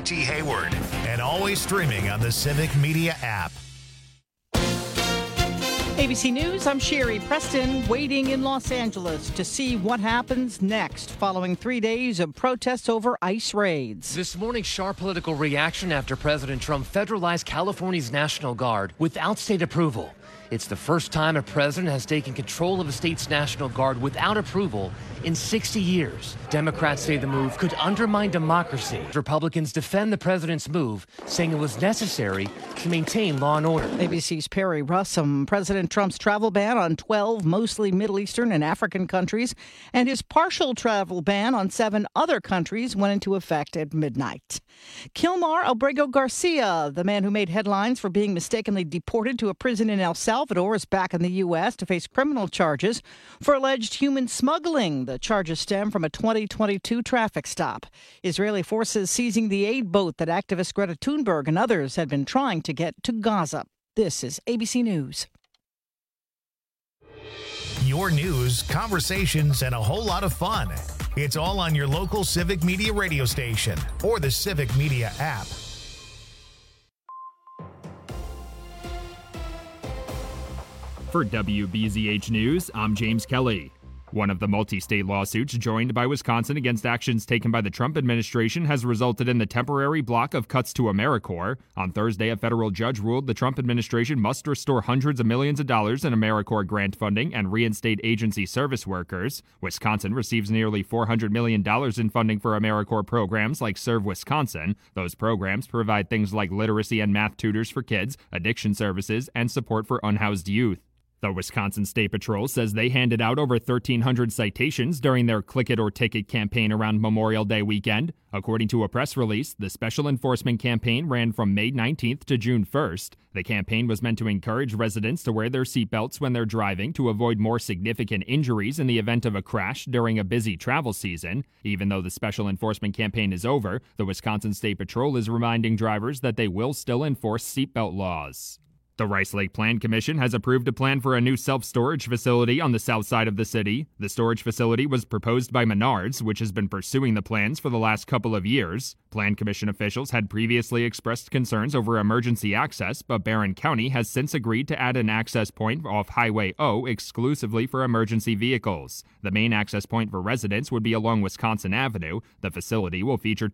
T. Hayward, and always streaming on the Civic Media app. ABC News, I'm Sherry Preston, waiting in Los Angeles to see what happens next following 3 days of protests over ICE raids. This morning, sharp political reaction after President Trump federalized California's National Guard without state approval. It's the first time a president has taken control of a state's National Guard without approval in 60 years. Democrats say the move could undermine democracy. Republicans defend the president's move, saying it was necessary to maintain law and order. ABC's Perry Russum. President Trump's travel ban on 12 mostly Middle Eastern and African countries and his partial travel ban on 7 other countries went into effect at midnight. Kilmar Albrego Garcia, the man who made headlines for being mistakenly deported to a prison in El Salvador, is back in the U.S. to face criminal charges for alleged human smuggling. The charges stem from a 2022 traffic stop. Israeli forces seizing the aid boat that activist Greta Thunberg and others had been trying to get to Gaza. This is ABC News. Your news, conversations, and a whole lot of fun. It's all on your local Civic Media radio station or the Civic Media app. For WBZH News, I'm James Kelly. One of the multi-state lawsuits joined by Wisconsin against actions taken by the Trump administration has resulted in the temporary block of cuts to AmeriCorps. On Thursday, a federal judge ruled the Trump administration must restore hundreds of millions of dollars in AmeriCorps grant funding and reinstate agency service workers. Wisconsin receives nearly $400 million in funding for AmeriCorps programs like Serve Wisconsin. Those programs provide things like literacy and math tutors for kids, addiction services, and support for unhoused youth. The Wisconsin State Patrol says they handed out over 1,300 citations during their Click It or Ticket campaign around Memorial Day weekend. According to a press release, the special enforcement campaign ran from May 19th to June 1st. The campaign was meant to encourage residents to wear their seatbelts when they're driving to avoid more significant injuries in the event of a crash during a busy travel season. Even though the special enforcement campaign is over, the Wisconsin State Patrol is reminding drivers that they will still enforce seatbelt laws. The Rice Lake Plan Commission has approved a plan for a new self-storage facility on the south side of the city. The storage facility was proposed by Menards, which has been pursuing the plans for the last couple of years. Plan Commission officials had previously expressed concerns over emergency access, but Barron County has since agreed to add an access point off Highway O exclusively for emergency vehicles. The main access point for residents would be along Wisconsin Avenue. The facility will feature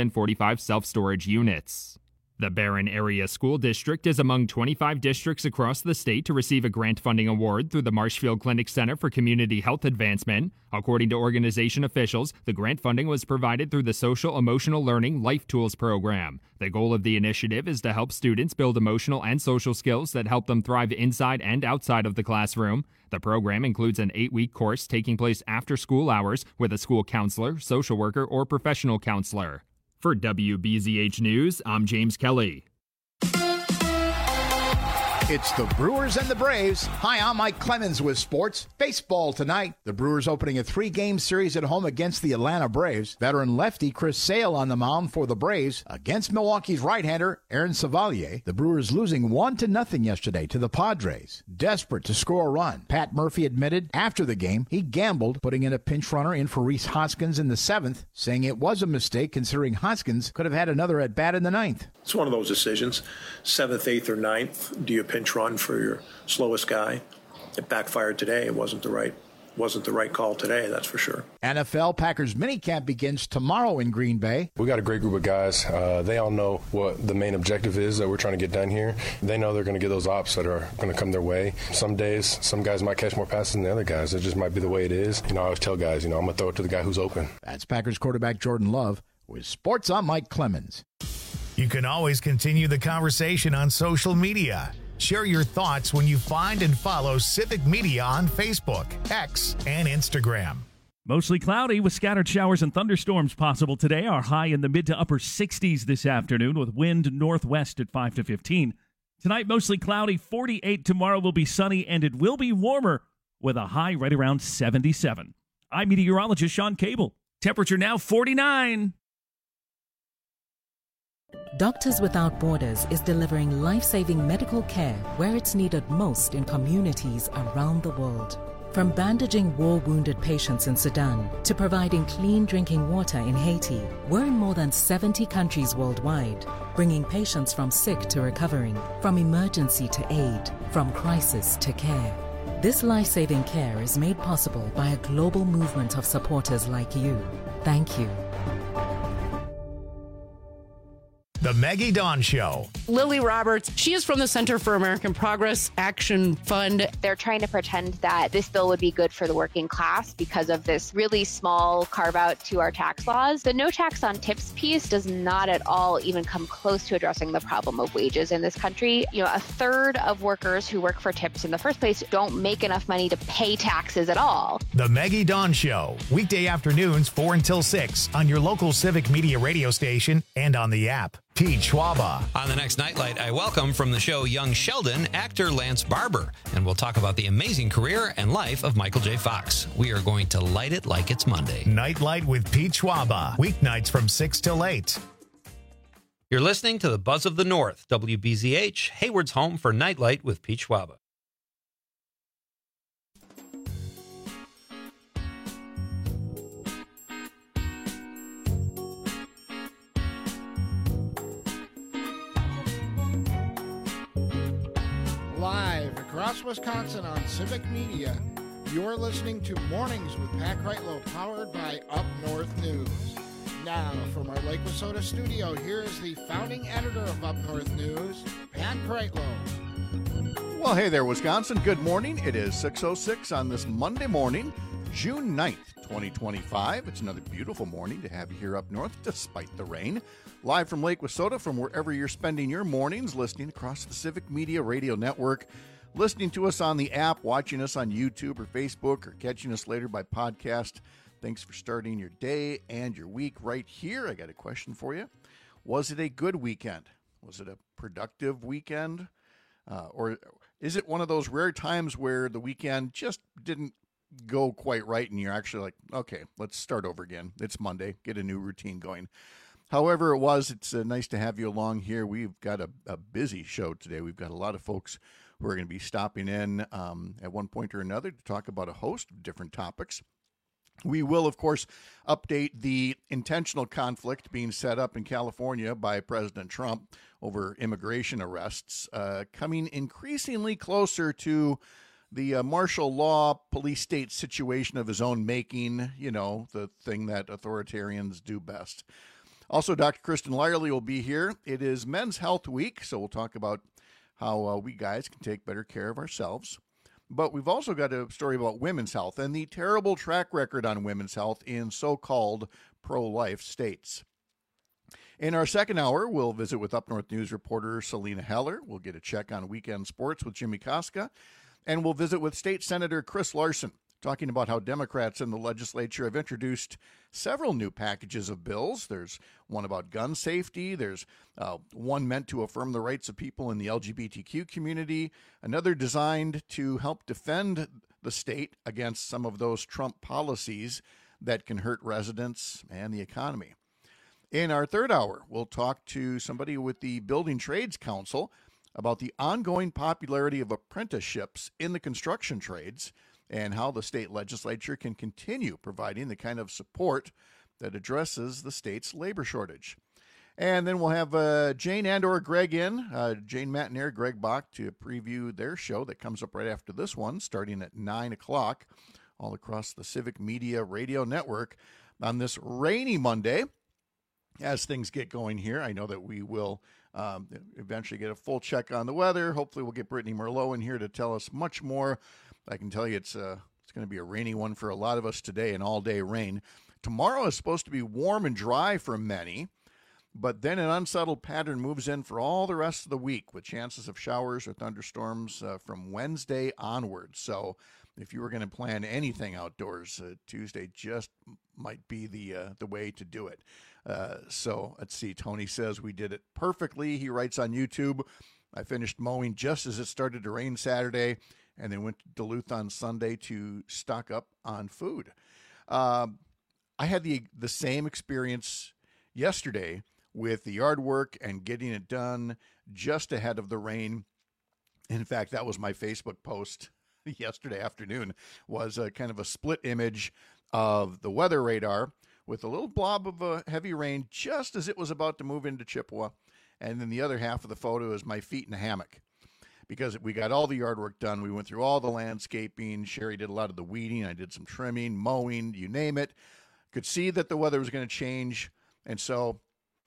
245 self-storage units. The Barron Area School District is among 25 districts across the state to receive a grant funding award through the Marshfield Clinic Center for Community Health Advancement. According to organization officials, the grant funding was provided through the Social Emotional Learning Life Tools program. The goal of the initiative is to help students build emotional and social skills that help them thrive inside and outside of the classroom. The program includes an 8-week course taking place after school hours with a school counselor, social worker, or professional counselor. For WBZH News, I'm James Kelly. It's the Brewers and the Braves. Hi, I'm Mike Clemens with sports. Baseball tonight. The Brewers opening a 3-game series at home against the Atlanta Braves. Veteran lefty Chris Sale on the mound for the Braves against Milwaukee's right-hander Aaron Savalier. The Brewers losing 1-0 yesterday to the Padres. Desperate to score a run. Pat Murphy admitted after the game he gambled, putting in a pinch runner in for Rhys Hoskins in the 7th, saying it was a mistake considering Hoskins could have had another at-bat in the 9th. It's one of those decisions. 7th, 8th, or 9th. Do you pinch run for your slowest guy? It backfired today. It wasn't the right call today, that's for sure. NFL Packers minicamp begins tomorrow in Green Bay. We got a great group of guys. They all know what the main objective is that we're trying to get done here. They know they're going to get those ops that are going to come their way. Some days, some guys might catch more passes than the other guys. It just might be the way it is. I always tell guys, I'm going to throw it to the guy who's open. That's Packers quarterback Jordan Love. With sports, I'm Mike Clemens. You can always continue the conversation on social media. Share your thoughts when you find and follow Civic Media on Facebook, X, and Instagram. Mostly cloudy with scattered showers and thunderstorms possible today. Our high in the mid to upper 60s this afternoon with wind northwest at 5 to 15. Tonight, mostly cloudy, 48. Tomorrow will be sunny and it will be warmer with a high right around 77. I'm meteorologist Sean Cable. Temperature now 49. Doctors Without Borders is delivering life-saving medical care where it's needed most in communities around the world. From bandaging war-wounded patients in Sudan to providing clean drinking water in Haiti, we're in more than 70 countries worldwide, bringing patients from sick to recovering, from emergency to aid, from crisis to care. This life-saving care is made possible by a global movement of supporters like you. Thank you. The Maggie Dawn Show. Lily Roberts, she is from the Center for American Progress Action Fund. They're trying to pretend that this bill would be good for the working class because of this really small carve out to our tax laws. The no tax on tips piece does not at all even come close to addressing the problem of wages in this country. You know, a third of workers who work for tips in the first place don't make enough money to pay taxes at all. The Maggie Dawn Show. Weekday afternoons 4 until 6 on your local Civic Media radio station and on the app. Pete Schwaba. On the next Nightlight, I welcome from the show Young Sheldon, actor Lance Barber, and we'll talk about the amazing career and life of Michael J. Fox. We are going to light it like it's Monday. Nightlight with Pete Schwaba. Weeknights from 6 till 8. You're listening to the Buzz of the North, WBZH, Hayward's home for Nightlight with Pete Schwaba. Live across Wisconsin on Civic Media, you're listening to Mornings with Pat Kreitlow, powered by Up North News. Now, from our Lake Wissota studio, here is the founding editor of Up North News, Pat Kreitlow. Well, hey there, Wisconsin. Good morning. It is 6:06 on this Monday morning, June 9th, 2025. It's another beautiful morning to have you here up north, despite the rain. Live from Lake Wissota, from wherever you're spending your mornings, listening across the Civic Media Radio Network, listening to us on the app, watching us on YouTube or Facebook, or catching us later by podcast. Thanks for starting your day and your week right here. I got a question for you. Was it a good weekend? Was it a productive weekend? Or is it one of those rare times where the weekend just didn't go quite right and you're actually like, okay, let's start over again. It's Monday. Get a new routine going. However it was, it's nice to have you along here. We've got a busy show today. We've got a lot of folks who are going to be stopping in at one point or another to talk about a host of different topics. We will, of course, update the intentional conflict being set up in California by President Trump over immigration arrests, coming increasingly closer to the martial law police state situation of his own making, you know, the thing that authoritarians do best. Also, Dr. Kristen Lyerly will be here. It is Men's Health Week, so we'll talk about how we guys can take better care of ourselves. But we've also got a story about women's health and the terrible track record on women's health in so-called pro-life states. In our second hour, we'll visit with Up North News reporter Selena Heller. We'll get a check on weekend sports with Jimmy Koska. And we'll visit with State Senator Chris Larson, talking about how Democrats in the legislature have introduced several new packages of bills. There's one about gun safety. There's one meant to affirm the rights of people in the LGBTQ community. Another designed to help defend the state against some of those Trump policies that can hurt residents and the economy. In our third hour, we'll talk to somebody with the Building Trades Council about the ongoing popularity of apprenticeships in the construction trades and how the state legislature can continue providing the kind of support that addresses the state's labor shortage. And then we'll have Jane and/or Greg in, Jane Matinair, Greg Bach, to preview their show that comes up right after this one, starting at 9 o'clock, all across the Civic Media Radio Network on this rainy Monday. As things get going here, I know that we will eventually get a full check on the weather. Hopefully we'll get Brittany Merlot in here to tell us much more. I can tell you it's going to be a rainy one for a lot of us today, an all-day rain. Tomorrow is supposed to be warm and dry for many, but then an unsettled pattern moves in for all the rest of the week with chances of showers or thunderstorms from Wednesday onwards. So if you were going to plan anything outdoors, Tuesday just might be the way to do it. So let's see. Tony says we did it perfectly. He writes on YouTube, I finished mowing just as it started to rain Saturday and then went to Duluth on Sunday to stock up on food. I had the same experience yesterday with the yard work and getting it done just ahead of the rain. In fact, that was my Facebook post yesterday afternoon was kind of a split image of the weather radar with a little blob of heavy rain just as it was about to move into Chippewa. And then the other half of the photo is my feet in a hammock, because we got all the yard work done. We went through all the landscaping. Sherry did a lot of the weeding. I did some trimming, mowing, you name it. Could see that the weather was going to change. And so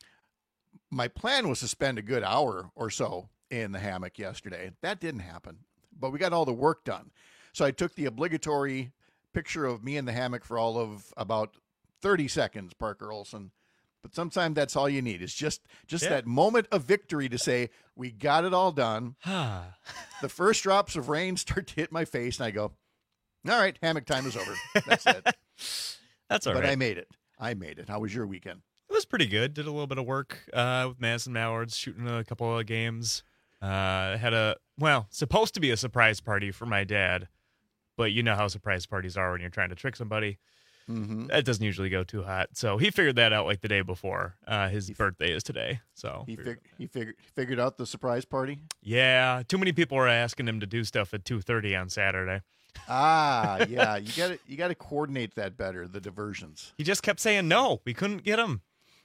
my plan was to spend a good hour or so in the hammock yesterday. That didn't happen, but we got all the work done. So I took the obligatory picture of me in the hammock for all of about 30 seconds, Parker Olson. But sometimes that's all you need. Is just that moment of victory to say, we got it all done. The first drops of rain start to hit my face, and I go, all right, hammock time is over. That's it. That's all right. But I made it. How was your weekend? It was pretty good. Did a little bit of work with Madison Mallards, shooting a couple of games. Had supposed to be a surprise party for my dad, but you know how surprise parties are when you're trying to trick somebody. Mm-hmm. That doesn't usually go too hot. So he figured that out like the day before. His birthday is today. So he figured out the surprise party? Yeah. Too many people were asking him to do stuff at 2:30 on Saturday. Yeah. You got to coordinate that better, the diversions. He just kept saying no. We couldn't get him.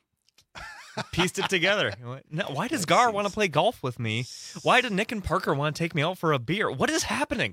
Pieced it together. No, why does Gar want to play golf with me? Why did Nick and Parker want to take me out for a beer? What is happening?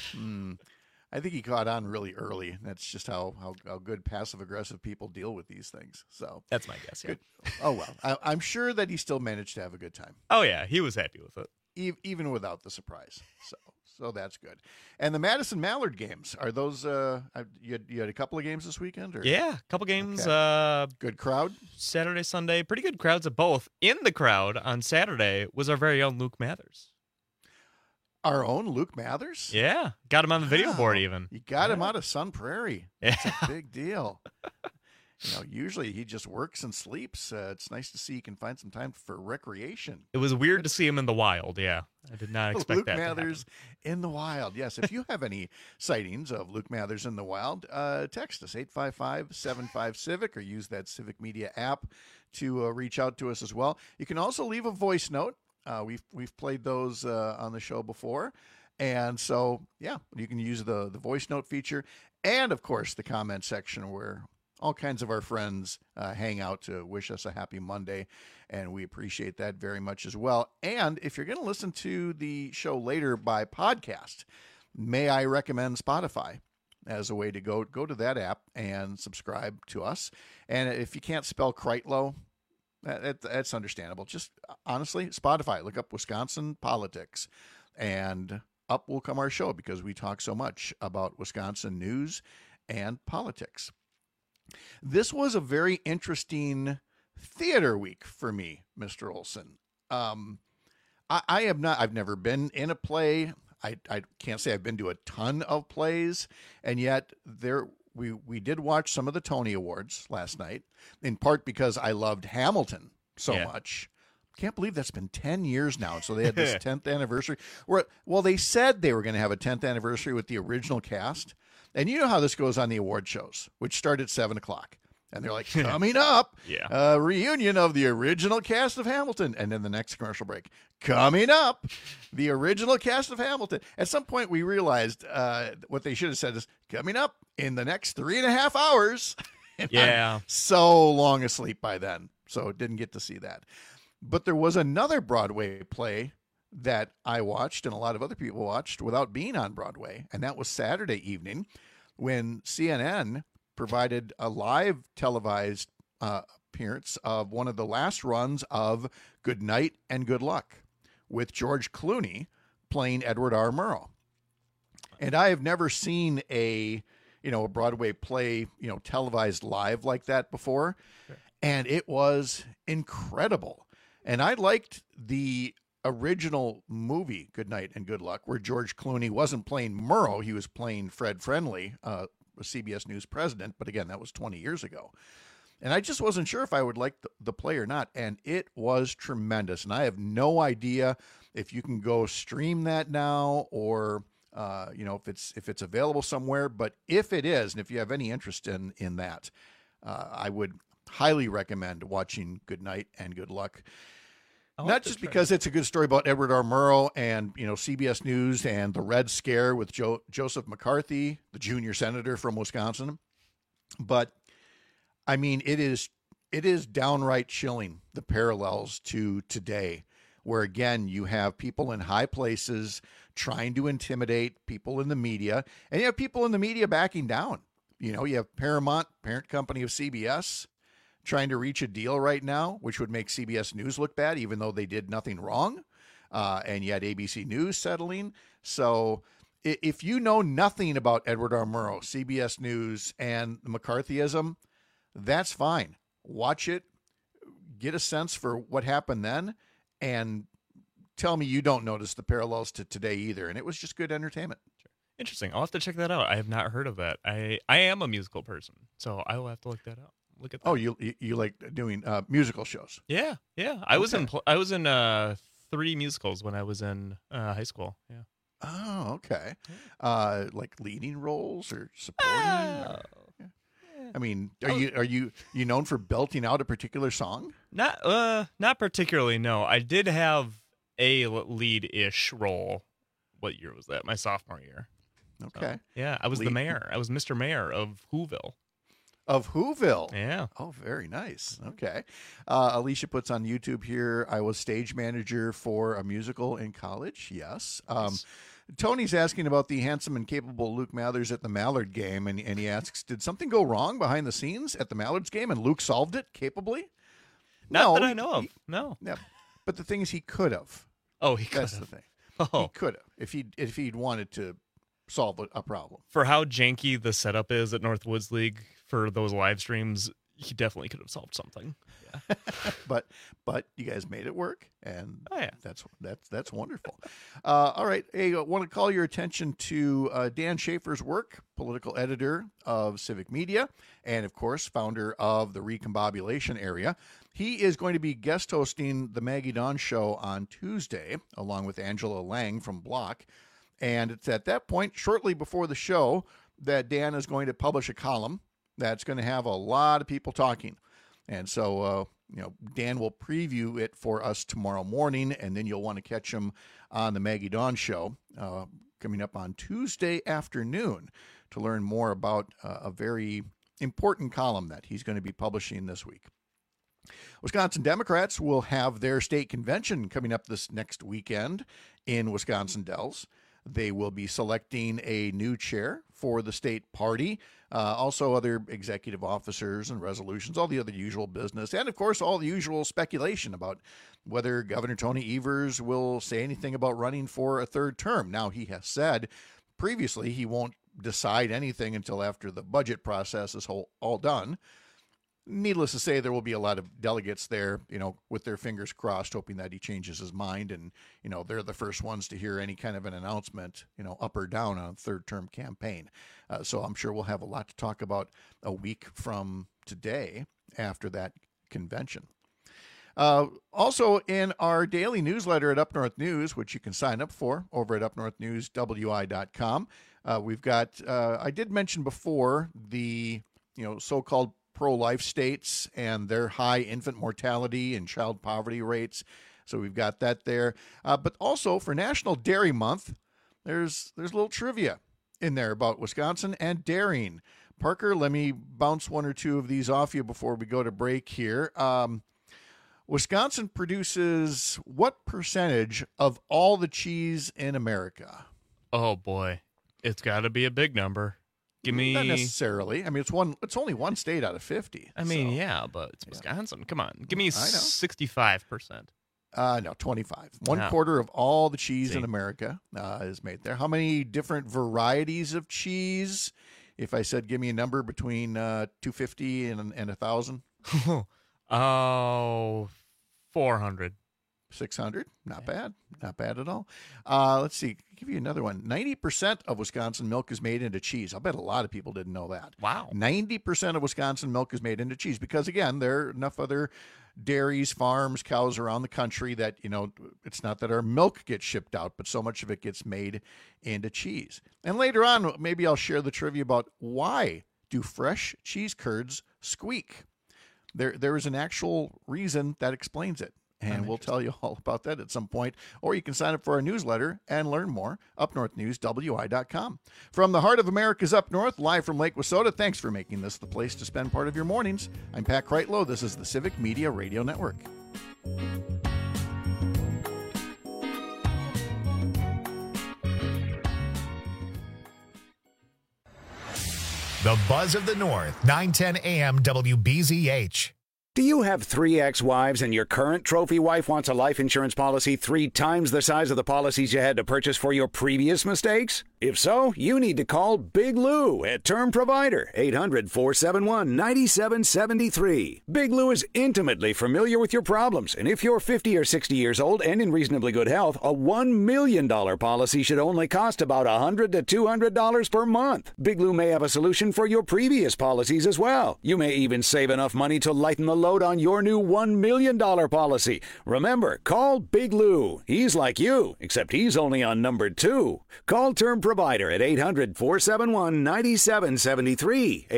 I think he caught on really early. That's just how good passive-aggressive people deal with these things. So that's my guess, yeah. Good. Oh, well. I'm sure that he still managed to have a good time. Oh, yeah. He was happy with it. Even without the surprise. So that's good. And the Madison Mallard games, are those you had a couple of games this weekend? Or? Yeah, a couple games. Okay. Good crowd? Saturday, Sunday. Pretty good crowds at both. In the crowd on Saturday was our very own Luke Mathers. Our own Luke Mathers? Yeah. Got him on the video board even. You got him out of Sun Prairie. That's Yeah. a big deal. Usually he just works and sleeps. It's nice to see he can find some time for recreation. It was weird to see him in the wild, yeah. I did not expect Luke that Mathers in the wild. Yes, if you have any sightings of Luke Mathers in the wild, text us 855-75-CIVIC or use that Civic Media app to reach out to us as well. You can also leave a voice note. We've played those on the show before. And so, yeah, you can use the voice note feature and, of course, the comment section where all kinds of our friends hang out to wish us a happy Monday, and we appreciate that very much as well. And if you're going to listen to the show later by podcast, may I recommend Spotify as a way to go to that app and subscribe to us. And if you can't spell Kreitlow, that's understandable. Just honestly, Spotify, look up Wisconsin politics, and up will come our show because we talk so much about Wisconsin news and politics. This was a very interesting theater week for me, Mr. Olson. I've never been in a play. I can't say I've been to a ton of plays, and yet we did watch some of the Tony Awards last night, in part because I loved Hamilton so much. Can't believe that's been 10 years now. So they had this 10th anniversary. Well, they said they were going to have a 10th anniversary with the original cast. And you know how this goes on the award shows, which start at 7 o'clock. And they're like, coming up, a reunion of the original cast of Hamilton. And then the next commercial break, coming up, the original cast of Hamilton. At some point, we realized what they should have said is, coming up in the next 3.5 hours. And I'm so long asleep by then, so didn't get to see that. But there was another Broadway play that I watched and a lot of other people watched without being on Broadway, and that was Saturday evening when CNN provided a live televised appearance of one of the last runs of Good Night and Good Luck with George Clooney playing Edward R. Murrow. And I have never seen a Broadway play, televised live like that before. Sure. And it was incredible. And I liked the original movie, Good Night and Good Luck, where George Clooney wasn't playing Murrow. He was playing Fred Friendly, a CBS News president. But again, that was 20 years ago. And I just wasn't sure if I would like the play or not. And it was tremendous. And I have no idea if you can go stream that now or, if it's available somewhere. But if it is, and if you have any interest in that, I would highly recommend watching Good Night and Good Luck. Not just because it's a good story about Edward R. Murrow and, CBS News and the Red Scare with Joseph McCarthy, the junior senator from Wisconsin, but I mean, it is downright chilling, the parallels to today, where again, you have people in high places trying to intimidate people in the media, and you have people in the media backing down. You have Paramount, parent company of CBS, trying to reach a deal right now, which would make CBS News look bad, even though they did nothing wrong. And yet ABC News settling. So if you know nothing about Edward R. Murrow, CBS News, and McCarthyism, that's fine. Watch it, get a sense for what happened then, and tell me you don't notice the parallels to today either. And it was just good entertainment. Interesting. I'll have to check that out. I have not heard of that. I am a musical person, so I will have to look that up. Look at that. Oh, you like doing musical shows? Yeah. I was in 3 musicals when I was in high school. Yeah. Oh, okay. Like leading roles or supporting? I mean, are you known for belting out a particular song? Not particularly. No, I did have a lead-ish role. What year was that? My sophomore year. Okay. So, yeah, I was the mayor. I was Mr. Mayor of Whoville. Of Whoville. Yeah. Oh, very nice. Okay. Alicia puts on YouTube here, I was stage manager for a musical in college. Yes. Nice. Tony's asking about the handsome and capable Luke Mathers at the Mallard game, and he asks, did something go wrong behind the scenes at the Mallards game, and Luke solved it capably? Not that I know of. No. Yeah, but the thing is, he could have. Oh, he could have. That's the thing. Oh. He could have if he'd wanted to solve a problem. For how janky the setup is at Northwoods League for those live streams, he definitely could have solved something. Yeah. but you guys made it work, and yeah. that's wonderful. All right, hey, I want to call your attention to Dan Schaefer's work, political editor of Civic Media, and of course founder of the Recombobulation Area. He is going to be guest hosting the Maggie Dawn Show on Tuesday, along with Angela Lang from Block. And it's at that point, shortly before the show, that Dan is going to publish a column that's going to have a lot of people talking. And so, Dan will preview it for us tomorrow morning, and then you'll want to catch him on the Maggie Dawn Show coming up on Tuesday afternoon to learn more about a very important column that he's going to be publishing this week. Wisconsin Democrats will have their state convention coming up this next weekend in Wisconsin Dells. They will be selecting a new chair for the state party, also other executive officers and resolutions, all the other usual business, and, of course, all the usual speculation about whether Governor Tony Evers will say anything about running for a third term. Now, he has said previously he won't decide anything until after the budget process is all done. Needless to say, there will be a lot of delegates there, with their fingers crossed, hoping that he changes his mind. And, they're the first ones to hear any kind of an announcement, up or down on a third-term campaign. So I'm sure we'll have a lot to talk about a week from today after that convention. Also, in our daily newsletter at Up North News, which you can sign up for over at upnorthnewswi.com, we've got, I did mention before, the, so-called pro-life states and their high infant mortality and child poverty rates. So we've got that there. But also for National Dairy Month, there's a little trivia in there about Wisconsin and dairying. Parker, let me bounce one or two of these off you before we go to break here. Wisconsin produces what percentage of all the cheese in America? Oh, boy. It's got to be a big number. Give me... Not necessarily. I mean, it's only one state out of 50. I mean, yeah, but it's Wisconsin. Come on. Give me 65%. No, 25. One quarter of all the cheese in America is made there. How many different varieties of cheese? If I said give me a number between 250 and 1,000? Oh, 400. 600. Not bad. Not bad at all. Let's see. I'll give you another one. 90% of Wisconsin milk is made into cheese. I'll bet a lot of people didn't know that. Wow. 90% of Wisconsin milk is made into cheese because, again, there are enough other dairies, farms, cows around the country that, it's not that our milk gets shipped out, but so much of it gets made into cheese. And later on, maybe I'll share the trivia about why do fresh cheese curds squeak. There is an actual reason that explains it. and we'll tell you all about that at some point. Or you can sign up for our newsletter and learn more. UpNorthNewsWI.com. From the heart of America's Up North, live from Lake Wissota, thanks for making this the place to spend part of your mornings. I'm Pat Kreitlow. This is the Civic Media Radio Network. The Buzz of the North, 910 AM WBZH. Do you have 3 ex-wives and your current trophy wife wants a life insurance policy 3 times the size of the policies you had to purchase for your previous mistakes? If so, you need to call Big Lou at Term Provider, 800-471-9773. Big Lou is intimately familiar with your problems, and if you're 50 or 60 years old and in reasonably good health, a $1 million policy should only cost about $100 to $200 per month. Big Lou may have a solution for your previous policies as well. You may even save enough money to lighten the load on your new $1 million policy. Remember, call Big Lou. He's like you, except he's only on number 2. Call Term Provider at 800-471-9773.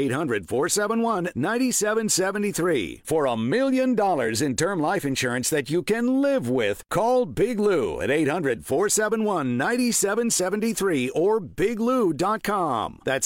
800-471-9773. For $1 million in term life insurance that you can live with, call Big Lou at 800-471-9773 or biglou.com. That's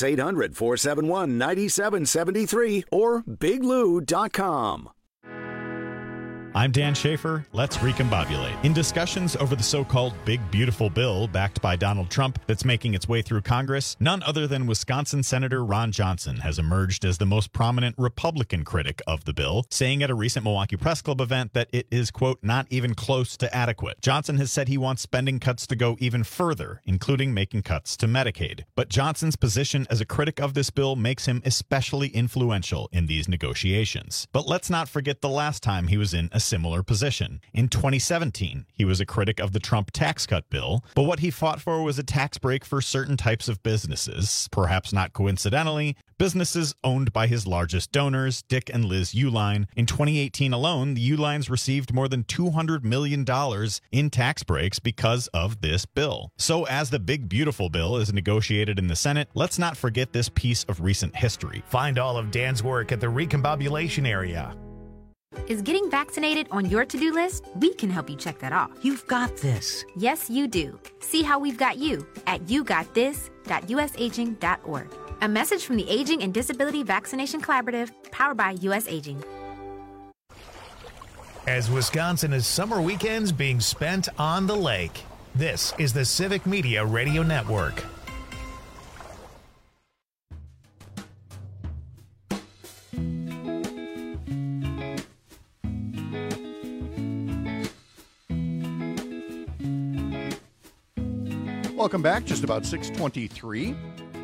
800-471-9773 or biglou.com. I'm Dan Schaefer. Let's recombobulate. In discussions over the so-called Big Beautiful Bill backed by Donald Trump that's making its way through Congress, none other than Wisconsin Senator Ron Johnson has emerged as the most prominent Republican critic of the bill, saying at a recent Milwaukee Press Club event that it is, quote, not even close to adequate. Johnson has said he wants spending cuts to go even further, including making cuts to Medicaid. But Johnson's position as a critic of this bill makes him especially influential in these negotiations. But let's not forget the last time he was in a similar position. In 2017, he was a critic of the Trump tax cut bill, but what he fought for was a tax break for certain types of businesses, perhaps not coincidentally, businesses owned by his largest donors, Dick and Liz Uihlein. In 2018 alone, the Uihleins received more than $200 million in tax breaks because of this bill. So as the Big Beautiful Bill is negotiated in the Senate, let's not forget this piece of recent history. Find all of Dan's work at the Recombobulation area. Is getting vaccinated on your to-do list? We can help you check that off. You've got this. Yes, you do. See how we've got you at yougotthis.usaging.org. A message from the Aging and Disability Vaccination Collaborative, powered by U.S. Aging. As Wisconsin is summer weekends being spent on the lake, this is the Civic Media Radio Network. Welcome back, just about 6:23.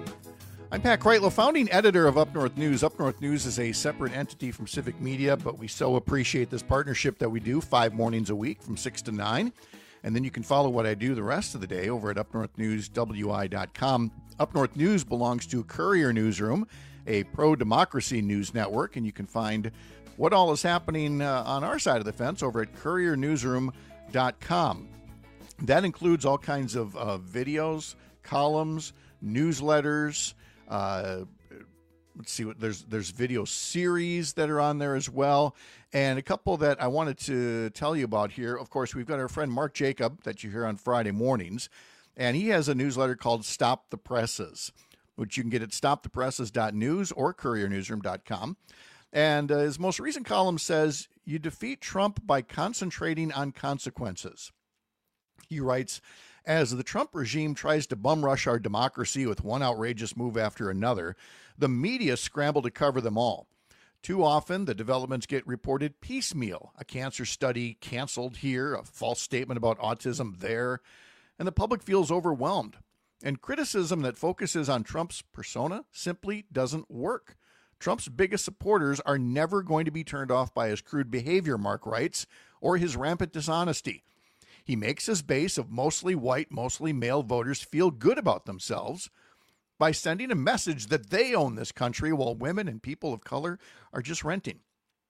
I'm Pat Kreitlow, founding editor of Up North News. Up North News is a separate entity from Civic Media, but we so appreciate this partnership that we do 5 mornings a week from 6 to 9. And then you can follow what I do the rest of the day over at UpNorthNewsWI.com. Up North News belongs to Courier Newsroom, a pro-democracy news network, and you can find what all is happening on our side of the fence over at CourierNewsroom.com. That includes all kinds of videos, columns, newsletters. Let's see what there's video series that are on there as well, and a couple that I wanted to tell you about here. Of course, we've got our friend Mark Jacob that you hear on Friday mornings, and he has a newsletter called Stop the Presses, which you can get at stopthepresses.news or couriernewsroom.com. And his most recent column says, "You defeat Trump by concentrating on consequences." He writes, as the Trump regime tries to bum rush our democracy with one outrageous move after another, the media scramble to cover them all. Too often, the developments get reported piecemeal. A cancer study canceled here, a false statement about autism there, and the public feels overwhelmed. And criticism that focuses on Trump's persona simply doesn't work. Trump's biggest supporters are never going to be turned off by his crude behavior, Mark writes, or his rampant dishonesty. He makes his base of mostly white, mostly male voters feel good about themselves by sending a message that they own this country while women and people of color are just renting.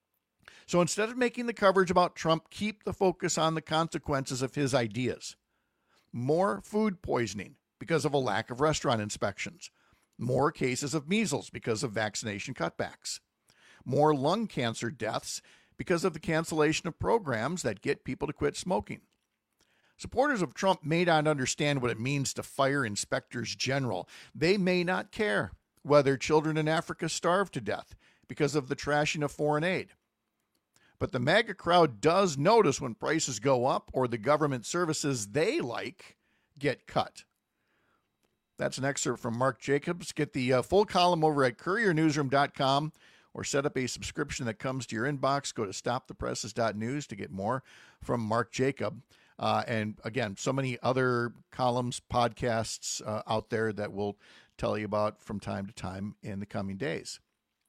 So instead of making the coverage about Trump, keep the focus on the consequences of his ideas. More food poisoning because of a lack of restaurant inspections. More cases of measles because of vaccination cutbacks. More lung cancer deaths because of the cancellation of programs that get people to quit smoking. Supporters of Trump may not understand what it means to fire inspectors general. They may not care whether children in Africa starve to death because of the trashing of foreign aid. But the MAGA crowd does notice when prices go up or the government services they like get cut. That's an excerpt from Mark Jacobs. Get the full column over at couriernewsroom.com or set up a subscription that comes to your inbox. Go to stopthepresses.news to get more from Mark Jacob. And again, so many other columns, podcasts out there that we'll tell you about from time to time in the coming days.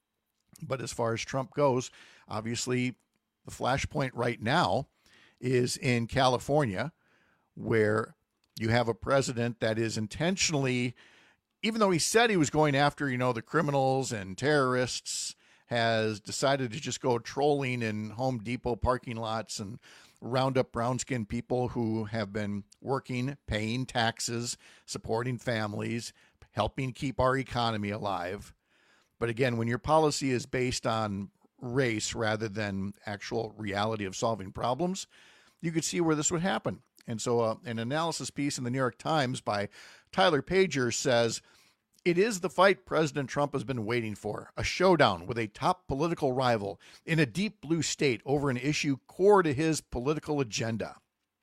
But as far as Trump goes, obviously the flashpoint right now is in California, where you have a president that is intentionally, even though he said he was going after, the criminals and terrorists, has decided to just go trolling in Home Depot parking lots and round up brown-skinned people who have been working, paying taxes, supporting families, helping keep our economy alive. But again, when your policy is based on race rather than actual reality of solving problems, you could see where this would happen. And so an analysis piece in the New York Times by Tyler Pager says, it is the fight President Trump has been waiting for, a showdown with a top political rival in a deep blue state over an issue core to his political agenda.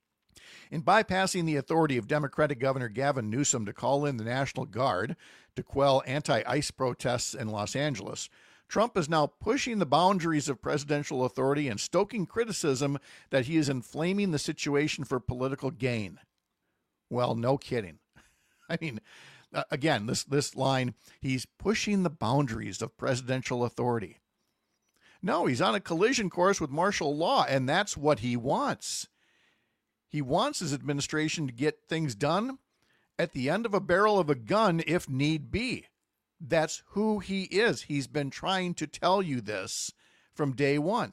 In bypassing the authority of Democratic Governor Gavin Newsom to call in the National Guard to quell anti-ICE protests in Los Angeles, Trump is now pushing the boundaries of presidential authority and stoking criticism that he is inflaming the situation for political gain. Well, no kidding. I mean, again, this line, he's pushing the boundaries of presidential authority. No, he's on a collision course with martial law, and that's what he wants. He wants his administration to get things done at the end of a barrel of a gun if need be. That's who he is. He's been trying to tell you this from day one.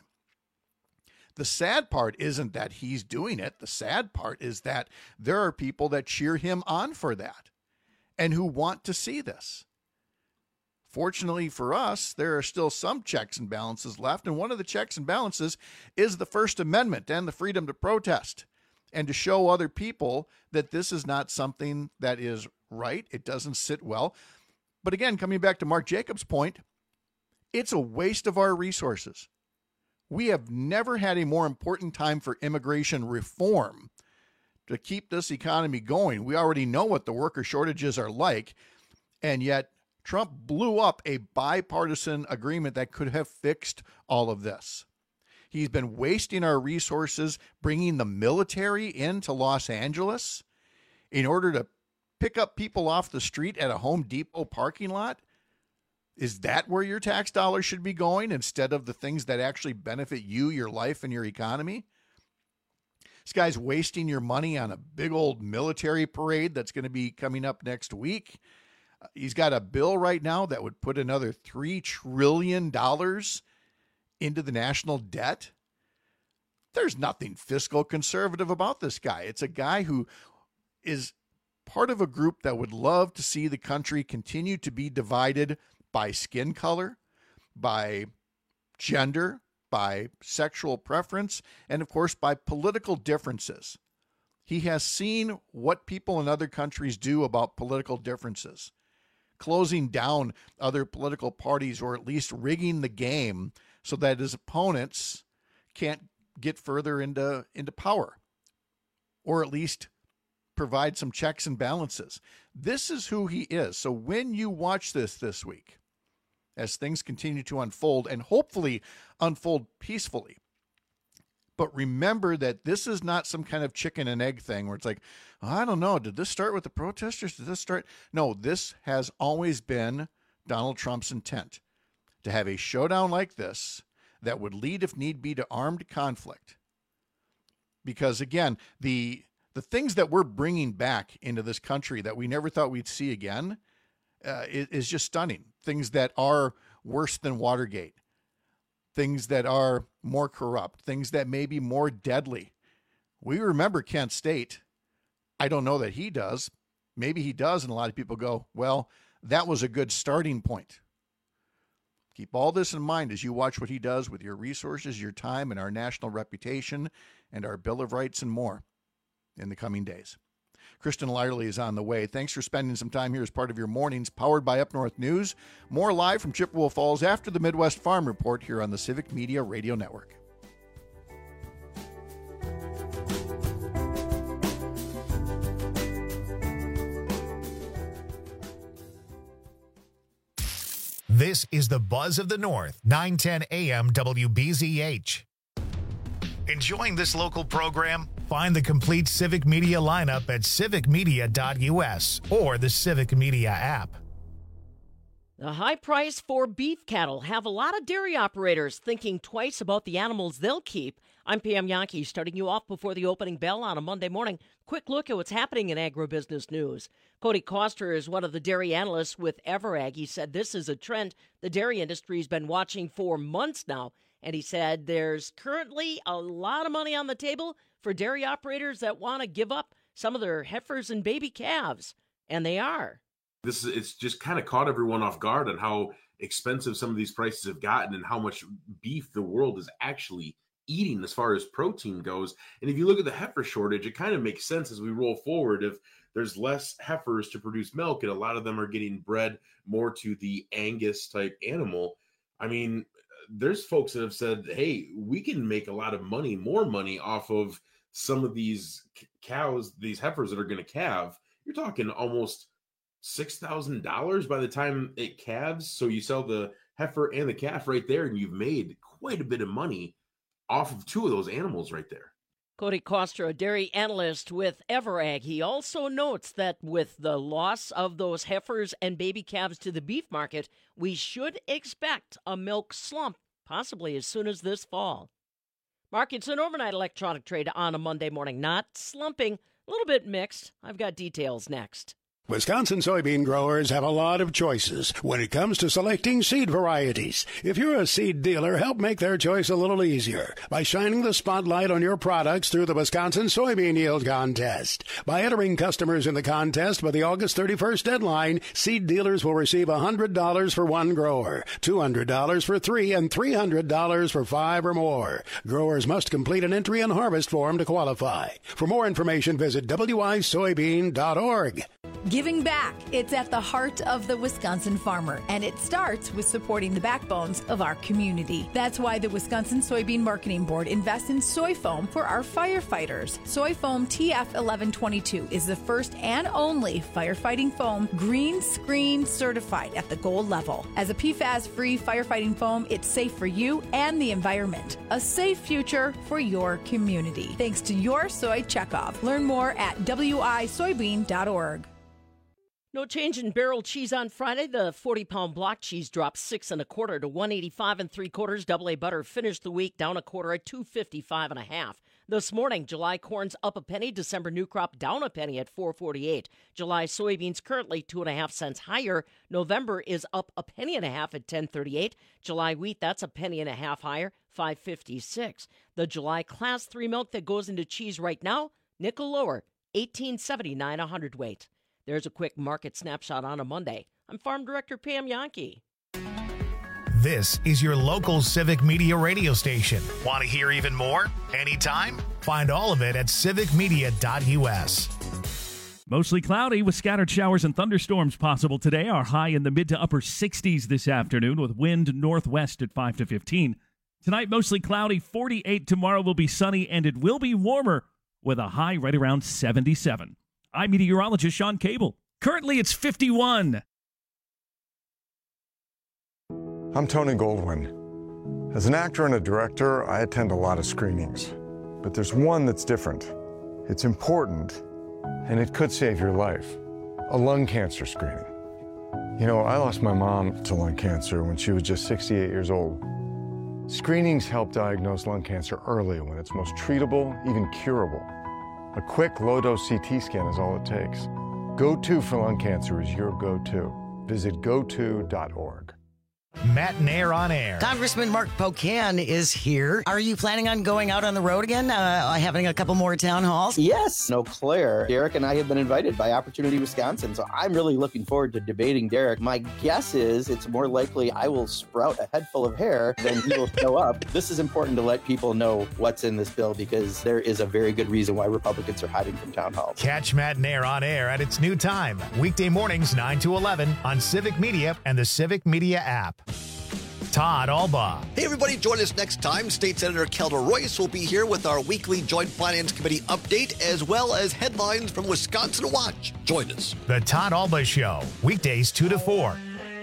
The sad part isn't that he's doing it. The sad part is that there are people that cheer him on for that and who want to see this. Fortunately for us, there are still some checks and balances left, and one of the checks and balances is the First Amendment and the freedom to protest and to show other people that this is not something that is right. It doesn't sit well. But again, coming back to Mark Jacobs' point, it's a waste of our resources. We have never had a more important time for immigration reform to keep this economy going. We already know what the worker shortages are like, and yet Trump blew up a bipartisan agreement that could have fixed all of this. He's been wasting our resources bringing the military into Los Angeles in order to pick up people off the street at a Home Depot parking lot. Is that where your tax dollars should be going instead of the things that actually benefit you, your life, and your economy? This guy's wasting your money on a big old military parade that's going to be coming up next week. He's got a bill right now that would put another $3 trillion into the national debt. There's nothing fiscal conservative about this guy. It's a guy who is part of a group that would love to see the country continue to be divided by skin color, by gender, by sexual preference, and of course by political differences. He has seen what people in other countries do about political differences, closing down other political parties or at least rigging the game so that his opponents can't get further into power, or at least provide some checks and balances. This is who he is. So when you watch this week, as things continue to unfold and hopefully unfold peacefully, but remember that this is not some kind of chicken and egg thing where it's like, oh, I don't know, did this start with the protesters? Did this start? No, this has always been Donald Trump's intent, to have a showdown like this that would lead, if need be, to armed conflict. Because again, the things that we're bringing back into this country that we never thought we'd see again is just stunning. Things that are worse than Watergate, things that are more corrupt, things that may be more deadly. We remember Kent State. I don't know that he does. Maybe he does, and a lot of people go, well, that was a good starting point. Keep all this in mind as you watch what he does with your resources, your time, and our national reputation, and our Bill of Rights and more in the coming days. Kristen Lyerly is on the way. Thanks for spending some time here as part of your mornings, powered by Up North News. More live from Chippewa Falls after the Midwest Farm Report here on the Civic Media Radio Network. This is the Buzz of the North, 910 AM WBZH. Enjoying this local program? Find the complete Civic Media lineup at civicmedia.us or the Civic Media app. The high price for beef cattle have a lot of dairy operators thinking twice about the animals they'll keep. I'm Pam Yankee, starting you off before the opening bell on a Monday morning. Quick look at what's happening in agribusiness news. Cody Koster is one of the dairy analysts with Everag. He said this is a trend the dairy industry has been watching for months now. And he said there's currently a lot of money on the table for dairy operators that want to give up some of their heifers and baby calves. And they are. It's just kind of caught everyone off guard on how expensive some of these prices have gotten and how much beef the world is actually eating as far as protein goes. And if you look at the heifer shortage, it kind of makes sense as we roll forward. If there's less heifers to produce milk and a lot of them are getting bred more to the Angus type animal, I mean, there's folks that have said, hey, we can make a lot of money, more money off of some of these cows, these heifers that are going to calve. You're talking almost $6,000 by the time it calves. So you sell the heifer and the calf right there, and you've made quite a bit of money off of two of those animals right there. Cody Koster, a dairy analyst with Everag. He also notes that with the loss of those heifers and baby calves to the beef market, we should expect a milk slump, possibly as soon as this fall. Markets and overnight electronic trade on a Monday morning, not slumping, a little bit mixed. I've got details next. Wisconsin soybean growers have a lot of choices when it comes to selecting seed varieties. If you're a seed dealer, help make their choice a little easier by shining the spotlight on your products through the Wisconsin Soybean Yield Contest. By entering customers in the contest by the August 31st deadline, seed dealers will receive $100 for one grower, $200 for three, and $300 for five or more. Growers must complete an entry and harvest form to qualify. For more information, visit wisoybean.org. Giving back. It's at the heart of the Wisconsin farmer, and it starts with supporting the backbones of our community. That's why the Wisconsin Soybean Marketing Board invests in soy foam for our firefighters. Soy foam TF1122 is the first and only firefighting foam green screen certified at the gold level. As a PFAS-free firefighting foam, it's safe for you and the environment. A safe future for your community. Thanks to your soy checkoff. Learn more at wisoybean.org. No change in barrel cheese on Friday. The 40-pound block cheese dropped 6 1/4 to 185 3/4. Double A butter finished the week down 1/4 at 255 1/2. This morning, July corn's up a penny. December new crop down a penny at 4.48. July soybeans currently 2.5 cents higher. November is up a penny and a half at 10.38. July wheat, that's a penny and a half higher, 5.56. The July class 3 milk that goes into cheese right now, nickel lower, 18.79 a hundredweight. There's a quick market snapshot on a Monday. I'm Farm Director Pam Yankee. This is your local Civic Media radio station. Want to hear even more? Anytime? Find all of it at civicmedia.us. Mostly cloudy with scattered showers and thunderstorms possible today. Our high in the mid to upper 60s this afternoon with wind northwest at 5 to 15. Tonight, mostly cloudy, 48. Tomorrow will be sunny, and it will be warmer with a high right around 77. I'm meteorologist Sean Cable. Currently, it's 51. I'm Tony Goldwyn. As an actor and a director, I attend a lot of screenings. But there's one that's different. It's important, and it could save your life. A lung cancer screening. You know, I lost my mom to lung cancer when she was just 68 years old. Screenings help diagnose lung cancer early when it's most treatable, even curable. A quick, low-dose CT scan is all it takes. GoTo for lung cancer is your go-to. Visit goto.org. Matt Nair on air. Congressman Mark Pocan is here. Are you planning on going out on the road again, having a couple more town halls? Yes. Eau Claire. Derek and I have been invited by Opportunity Wisconsin, so I'm really looking forward to debating Derek. My guess is it's more likely I will sprout a head full of hair than he will show up. This is important to let people know what's in this bill because there is a very good reason why Republicans are hiding from town halls. Catch Matt Nair on air at its new time, weekday mornings 9 to 11 on Civic Media and the Civic Media app. Todd Albaugh. Hey, everybody, join us next time. State Senator Kelda Royce will be here with our weekly Joint Finance Committee update, as well as headlines from Wisconsin to watch. Join us. The Todd Albaugh Show, weekdays 2 to 4.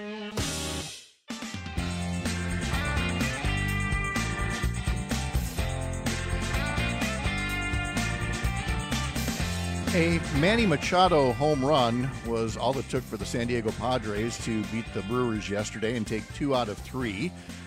A Manny Machado home run was all it took for the San Diego Padres to beat the Brewers yesterday and take 2 out of 3.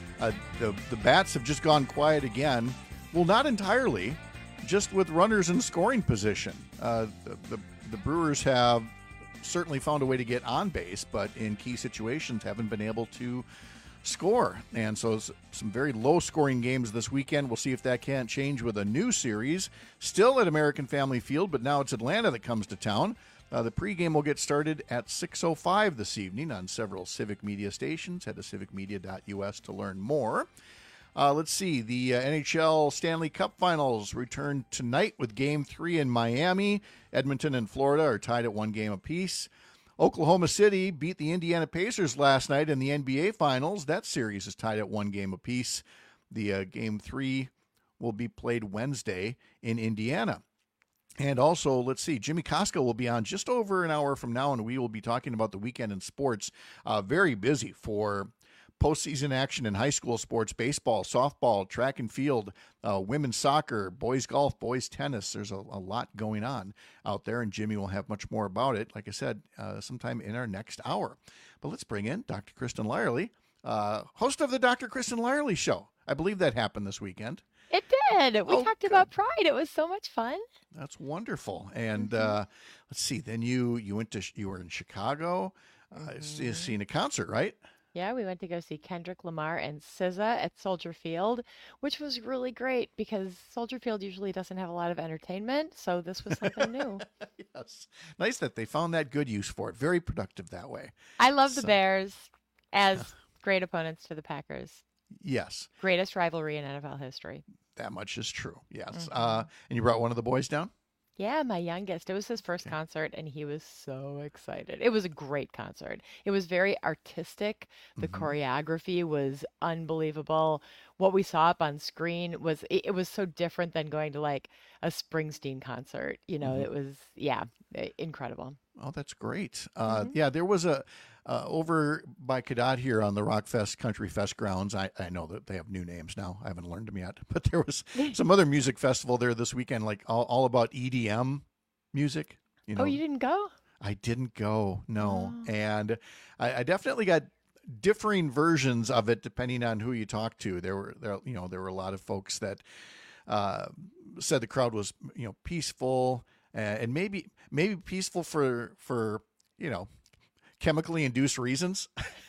The bats have just gone quiet again. Well, not entirely, just with runners in scoring position. The Brewers have certainly found a way to get on base, but in key situations haven't been able to score. And so some very low-scoring games this weekend. We'll see if that can't change with a new series. Still at American Family Field, but now it's Atlanta that comes to town. The pregame will get started at 6:05 this evening on several Civic Media stations. Head to civicmedia.us to learn more. Let's see. The NHL Stanley Cup Finals return tonight with Game 3 in Miami. Edmonton and Florida are tied at 1 game apiece. Oklahoma City beat the Indiana Pacers last night in the NBA Finals. That series is tied at 1 game apiece. The Game 3 will be played Wednesday in Indiana. And also, let's see, Jimmy Costco will be on just over an hour from now, and we will be talking about the weekend in sports. Very busy for postseason action in high school sports, baseball, softball, track and field, women's soccer, boys golf, boys tennis. There's a lot going on out there, and Jimmy will have much more about it, like I said, sometime in our next hour. But let's bring in Dr. Kristen Lyerly, host of the Dr. Kristen Lyerly Show. I believe that happened this weekend. It did. We talked about Pride. It was so much fun. That's wonderful. And let's see, then you were in Chicago, seeing a concert, right? Yeah, we went to go see Kendrick Lamar and SZA at Soldier Field, which was really great because Soldier Field usually doesn't have a lot of entertainment, so this was something new. Yes. Nice that they found that good use for it. Very productive that way. I love the Bears as great opponents to the Packers. Yes. Greatest rivalry in NFL history. That much is true, yes. And you brought one of the boys down? Yeah, my youngest. It was his first concert, and he was so excited. It was a great concert. It was very artistic. The choreography was unbelievable. What we saw up on screen was it was so different than going to like a Springsteen concert. You know, it was incredible. Oh, that's great. Yeah, there was a over by Cadott here on the Rockfest Country Fest grounds. I know that they have new names now. I haven't learned them yet. But there was some other music festival there this weekend, like all about EDM music. You know, oh, you didn't go? I didn't go, no. Oh. And I definitely got differing versions of it depending on who you talk to. There were a lot of folks that said the crowd was peaceful and maybe peaceful for chemically induced reasons,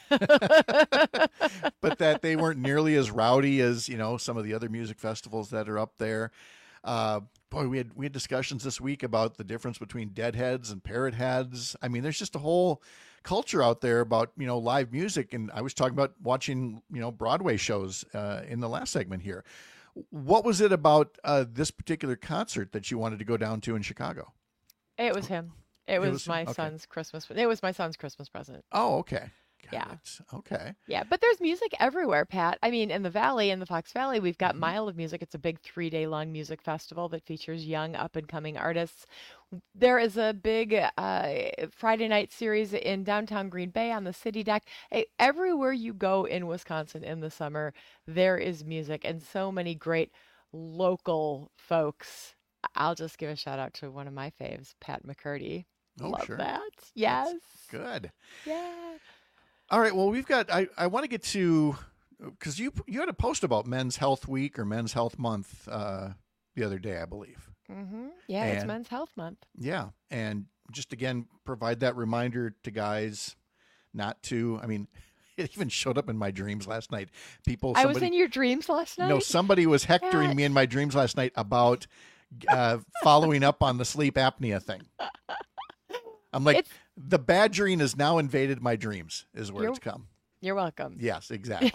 but that they weren't nearly as rowdy as some of the other music festivals that are up there. Boy, we had discussions this week about the difference between Deadheads and Parrot Heads. I mean, there's just a whole culture out there about live music, and I was talking about watching Broadway shows in the last segment here. What was it about this particular concert that you wanted to go down to in Chicago? It was him. It was my son's Christmas. It was my son's Christmas present. Oh, okay. Yeah. Okay. Yeah, but there's music everywhere, Pat. I mean, in the Valley, in the Fox Valley, we've got Mile of Music. It's a big 3-day-long music festival that features young, up-and-coming artists. There is a big Friday night series in downtown Green Bay on the city deck. Everywhere you go in Wisconsin in the summer, there is music and so many great local folks. I'll just give a shout out to one of my faves, Pat McCurdy. Oh, Love sure. that. Yes. That's good. Yeah. All right. Well, we've got. I want to get to because you had a post about Men's Health Week or Men's Health Month the other day, I believe. Mm-hmm. Yeah, it's Men's Health Month. Yeah, and just again provide that reminder to guys not to. I mean, It even showed up in my dreams last night. I was in your dreams last night? No, somebody was hectoring me in my dreams last night about following up on the sleep apnea thing. I'm like, the badgering has now invaded my dreams, is where it's come. You're welcome. Yes, exactly.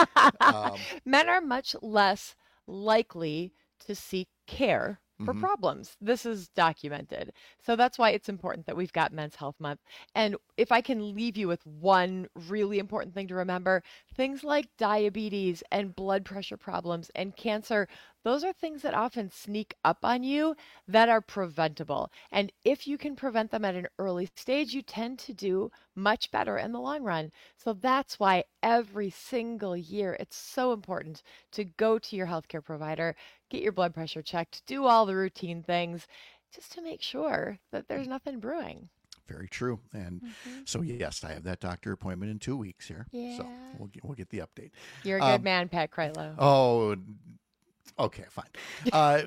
Men are much less likely to seek care for problems. This is documented. So that's why it's important that we've got Men's Health Month. And if I can leave you with one really important thing to remember, things like diabetes and blood pressure problems and cancer, those are things that often sneak up on you that are preventable. And if you can prevent them at an early stage, you tend to do much better in the long run. So that's why every single year it's so important to go to your healthcare provider, get your blood pressure checked, do all the routine things just to make sure that there's nothing brewing. Very true. And so, yes, I have that doctor appointment in 2 weeks here. Yeah. So we'll get the update. You're a good man, Pat Kreitlow. Oh, okay, fine.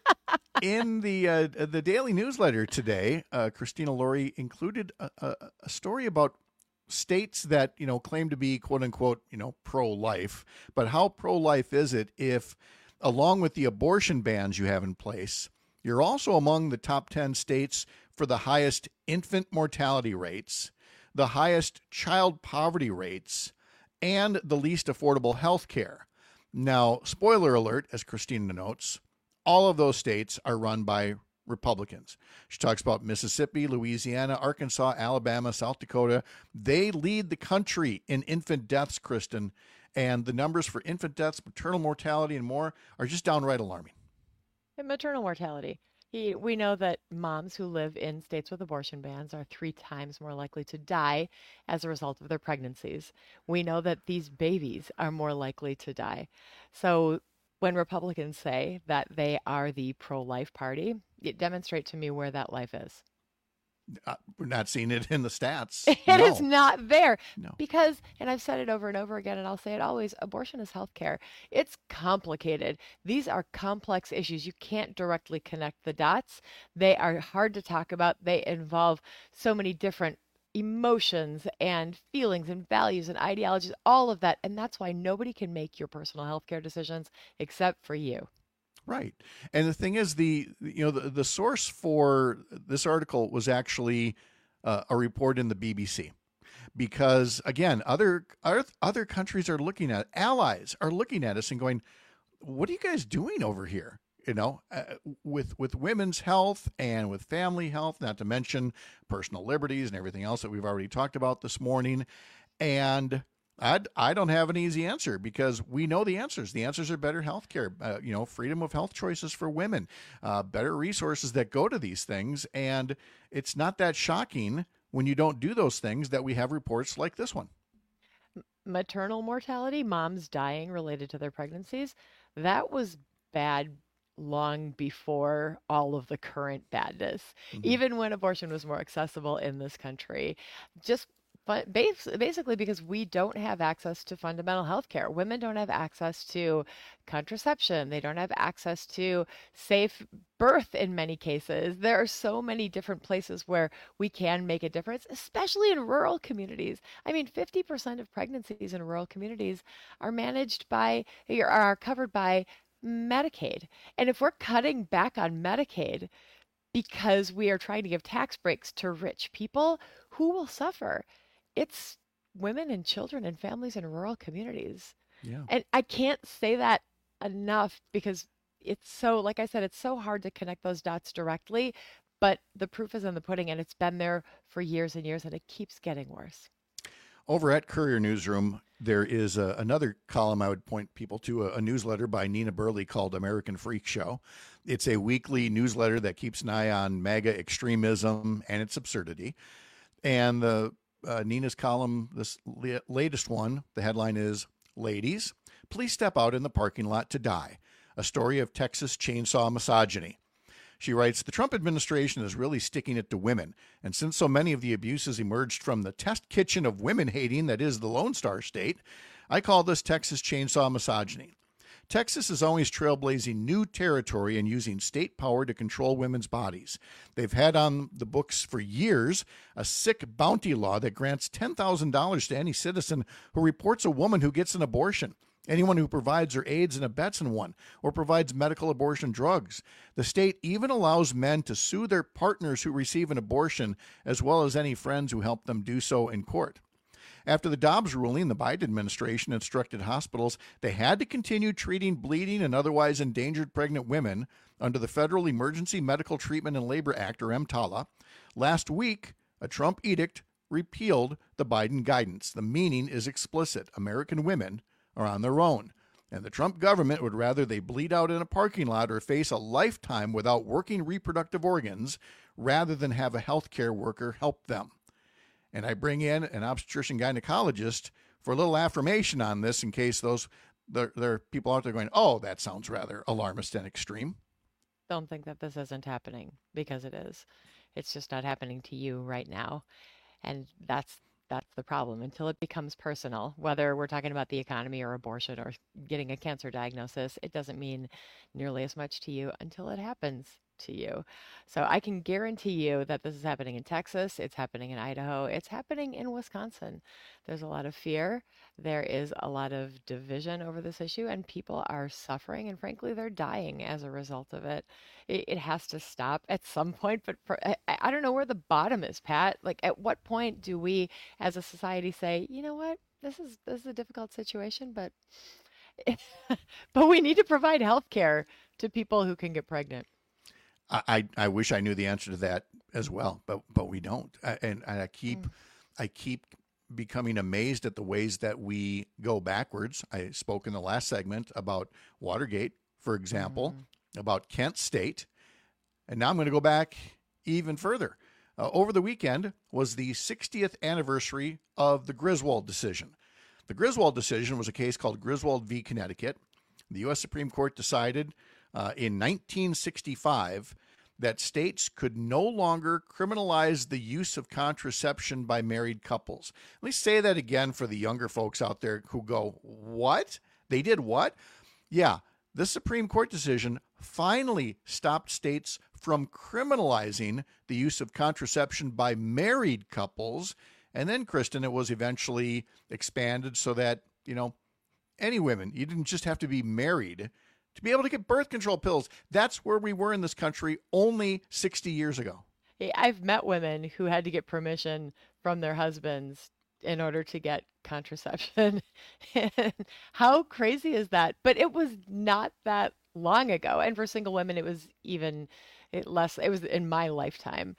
In the daily newsletter today, Christina Laurie included a story about states that, claim to be, quote unquote, pro-life. But how pro-life is it if, along with the abortion bans you have in place, you're also among the top 10 states for the highest infant mortality rates, the highest child poverty rates, and the least affordable health care? Now, spoiler alert, as Christina notes, all of those states are run by Republicans. She talks about Mississippi, Louisiana, Arkansas, Alabama, South Dakota. They lead the country in infant deaths, Kristen, and the numbers for infant deaths, maternal mortality, and more are just downright alarming. And maternal mortality. We know that moms who live in states with abortion bans are 3 times more likely to die as a result of their pregnancies. We know that these babies are more likely to die. So when Republicans say that they are the pro-life party, it demonstrates to me where that life is. We're not seeing it in the stats. It is not there. No. Because, and I've said it over and over again, and I'll say it always, abortion is healthcare. It's complicated. These are complex issues. You can't directly connect the dots. They are hard to talk about. They involve so many different emotions and feelings and values and ideologies, all of that. And that's why nobody can make your personal healthcare decisions except for you. Right. And the thing is, the source for this article was actually a report in the BBC, because again, other countries are looking at, allies are looking at us and going, what are you guys doing over here? With women's health and with family health, not to mention personal liberties and everything else that we've already talked about this morning. And I don't have an easy answer, because we know the answers. The answers are better health care, freedom of health choices for women, better resources that go to these things. And it's not that shocking when you don't do those things that we have reports like this one. Maternal mortality, moms dying related to their pregnancies, that was bad long before all of the current badness. Even when abortion was more accessible in this country, but basically because we don't have access to fundamental health care. Women don't have access to contraception. They don't have access to safe birth in many cases. There are so many different places where we can make a difference, especially in rural communities. I mean, 50% of pregnancies in rural communities are covered by Medicaid. And if we're cutting back on Medicaid because we are trying to give tax breaks to rich people, who will suffer? It's women and children and families in rural communities. Yeah. And I can't say that enough, because it's so, like I said, it's so hard to connect those dots directly, but the proof is in the pudding, and it's been there for years and years, and it keeps getting worse. Over at Courier Newsroom, there is another column I would point people to, a newsletter by Nina Burley called American Freak Show. It's a weekly newsletter that keeps an eye on MAGA extremism and its absurdity. And Nina's column, this latest one, the headline is, "Ladies, Please Step Out in the Parking Lot to Die, a story of Texas chainsaw misogyny." She writes, "The Trump administration is really sticking it to women, and since so many of the abuses emerged from the test kitchen of women hating that is the Lone Star State, I call this Texas chainsaw misogyny. Texas is always trailblazing new territory and using state power to control women's bodies. They've had on the books for years a sick bounty law that grants $10,000 to any citizen who reports a woman who gets an abortion, anyone who provides or aids and abets in one, or provides medical abortion drugs. The state even allows men to sue their partners who receive an abortion, as well as any friends who help them do so in court. After the Dobbs ruling, the Biden administration instructed hospitals they had to continue treating bleeding and otherwise endangered pregnant women under the Federal Emergency Medical Treatment and Labor Act, or EMTALA. Last week, a Trump edict repealed the Biden guidance. The meaning is explicit. American women are on their own, and the Trump government would rather they bleed out in a parking lot or face a lifetime without working reproductive organs rather than have a healthcare worker help them. And I bring in an obstetrician gynecologist for a little affirmation on this in case there are people out there going, oh, that sounds rather alarmist and extreme. Don't think that this isn't happening, because it is. It's just not happening to you right now. And that's the problem. Until it becomes personal, whether we're talking about the economy or abortion or getting a cancer diagnosis, it doesn't mean nearly as much to you until it happens to you. So I can guarantee you that this is happening in Texas. It's happening in Idaho. It's happening in Wisconsin. There's a lot of fear. There is a lot of division over this issue, and people are suffering, and frankly, they're dying as a result of it. It has to stop at some point, but I don't know where the bottom is, Pat. Like, at what point do we as a society say, you know what, this is a difficult situation, but we need to provide health care to people who can get pregnant? I wish I knew the answer to that as well, but we don't. And I keep becoming amazed at the ways that we go backwards. I spoke in the last segment about Watergate, for example, about Kent State, and now I'm going to go back even further. Over the weekend was the 60th anniversary of the Griswold decision. The Griswold decision was a case called Griswold v. Connecticut. The U.S. Supreme Court decided in 1965 that states could no longer criminalize the use of contraception by married couples. Let me say that again for the younger folks out there who go, what? They did what? Yeah, the Supreme Court decision finally stopped states from criminalizing the use of contraception by married couples. And then, Kristen, it was eventually expanded so that, any women, you didn't just have to be married to be able to get birth control pills. That's where we were in this country only 60 years ago. Hey, I've met women who had to get permission from their husbands in order to get contraception. How crazy is that? But it was not that long ago. And for single women, it was even less. It was in my lifetime.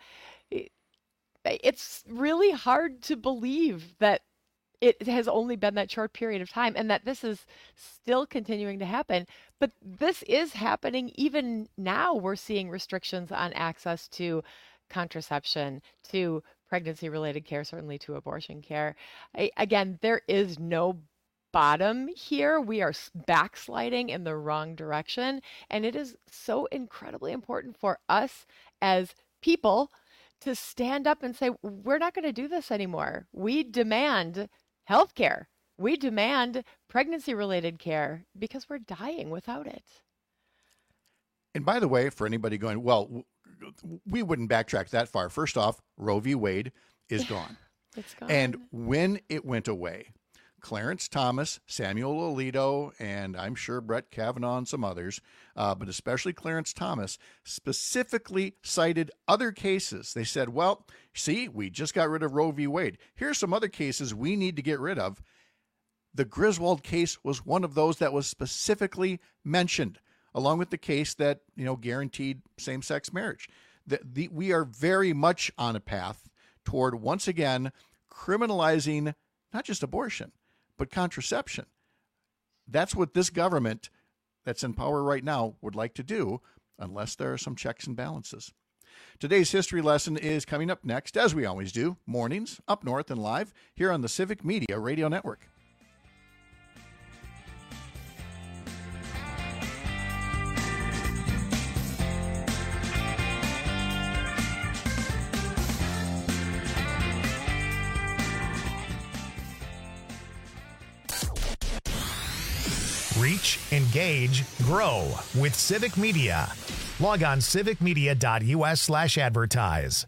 It's really hard to believe that it has only been that short period of time and that this is still continuing to happen. But this is happening even now. We're seeing restrictions on access to contraception, to pregnancy-related care, certainly to abortion care. Again, there is no bottom here. We are backsliding in the wrong direction. And it is so incredibly important for us as people to stand up and say, we're not going to do this anymore. We demand health care. We demand pregnancy-related care because we're dying without it. And by the way, for anybody going, well, we wouldn't backtrack that far. First off, Roe v. Wade is gone. It's gone. And when it went away, Clarence Thomas, Samuel Alito, and I'm sure Brett Kavanaugh and some others, but especially Clarence Thomas, specifically cited other cases. They said, well, see, we just got rid of Roe v. Wade. Here's some other cases we need to get rid of. The Griswold case was one of those that was specifically mentioned, along with the case that, guaranteed same-sex marriage. We are very much on a path toward, once again, criminalizing not just abortion, but contraception. That's what this government that's in power right now would like to do, unless there are some checks and balances. Today's history lesson is coming up next, as we always do, mornings, up north and live, here on the Civic Media Radio Network. Reach, engage, grow with Civic Media. Log on civicmedia.us/advertise.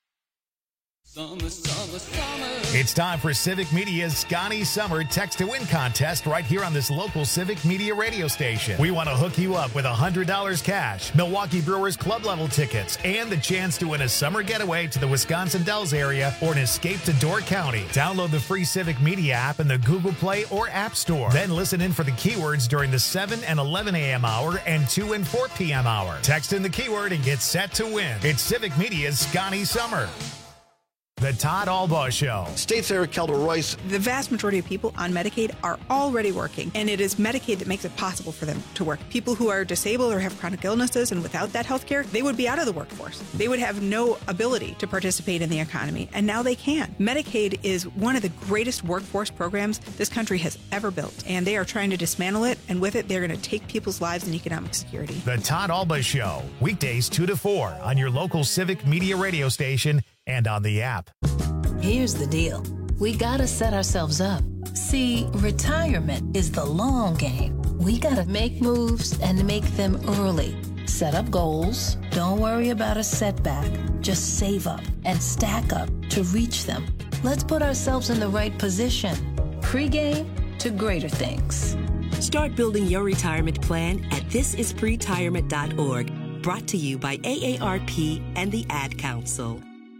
Summer, summer, summer. It's time for Civic Media's Scotty Summer Text to Win contest right here on this local Civic Media radio station. We want to hook you up with $100 cash, Milwaukee Brewers club level tickets, and the chance to win a summer getaway to the Wisconsin Dells area or an escape to Door County. Download the free Civic Media app in the Google Play or App Store. Then listen in for the keywords during the 7 and 11 a.m. hour and 2 and 4 p.m. hour. Text in the keyword and get set to win. It's Civic Media's Scotty Summer. The Todd Albaugh Show. State Senator Kelda Royce. The vast majority of people on Medicaid are already working, and it is Medicaid that makes it possible for them to work. People who are disabled or have chronic illnesses and without that health care, they would be out of the workforce. They would have no ability to participate in the economy, and now they can. Medicaid is one of the greatest workforce programs this country has ever built, and they are trying to dismantle it, and with it, they're going to take people's lives and economic security. The Todd Albaugh Show, weekdays 2 to 4 on your local Civic Media radio station and on the app. Here's the deal. We gotta set ourselves up. See, retirement is the long game. We gotta make moves and make them early. Set up goals. Don't worry about a setback. Just save up and stack up to reach them. Let's put ourselves in the right position. Pre-game to greater things. Start building your retirement plan at thisispretirement.org. Brought to you by AARP and the Ad Council.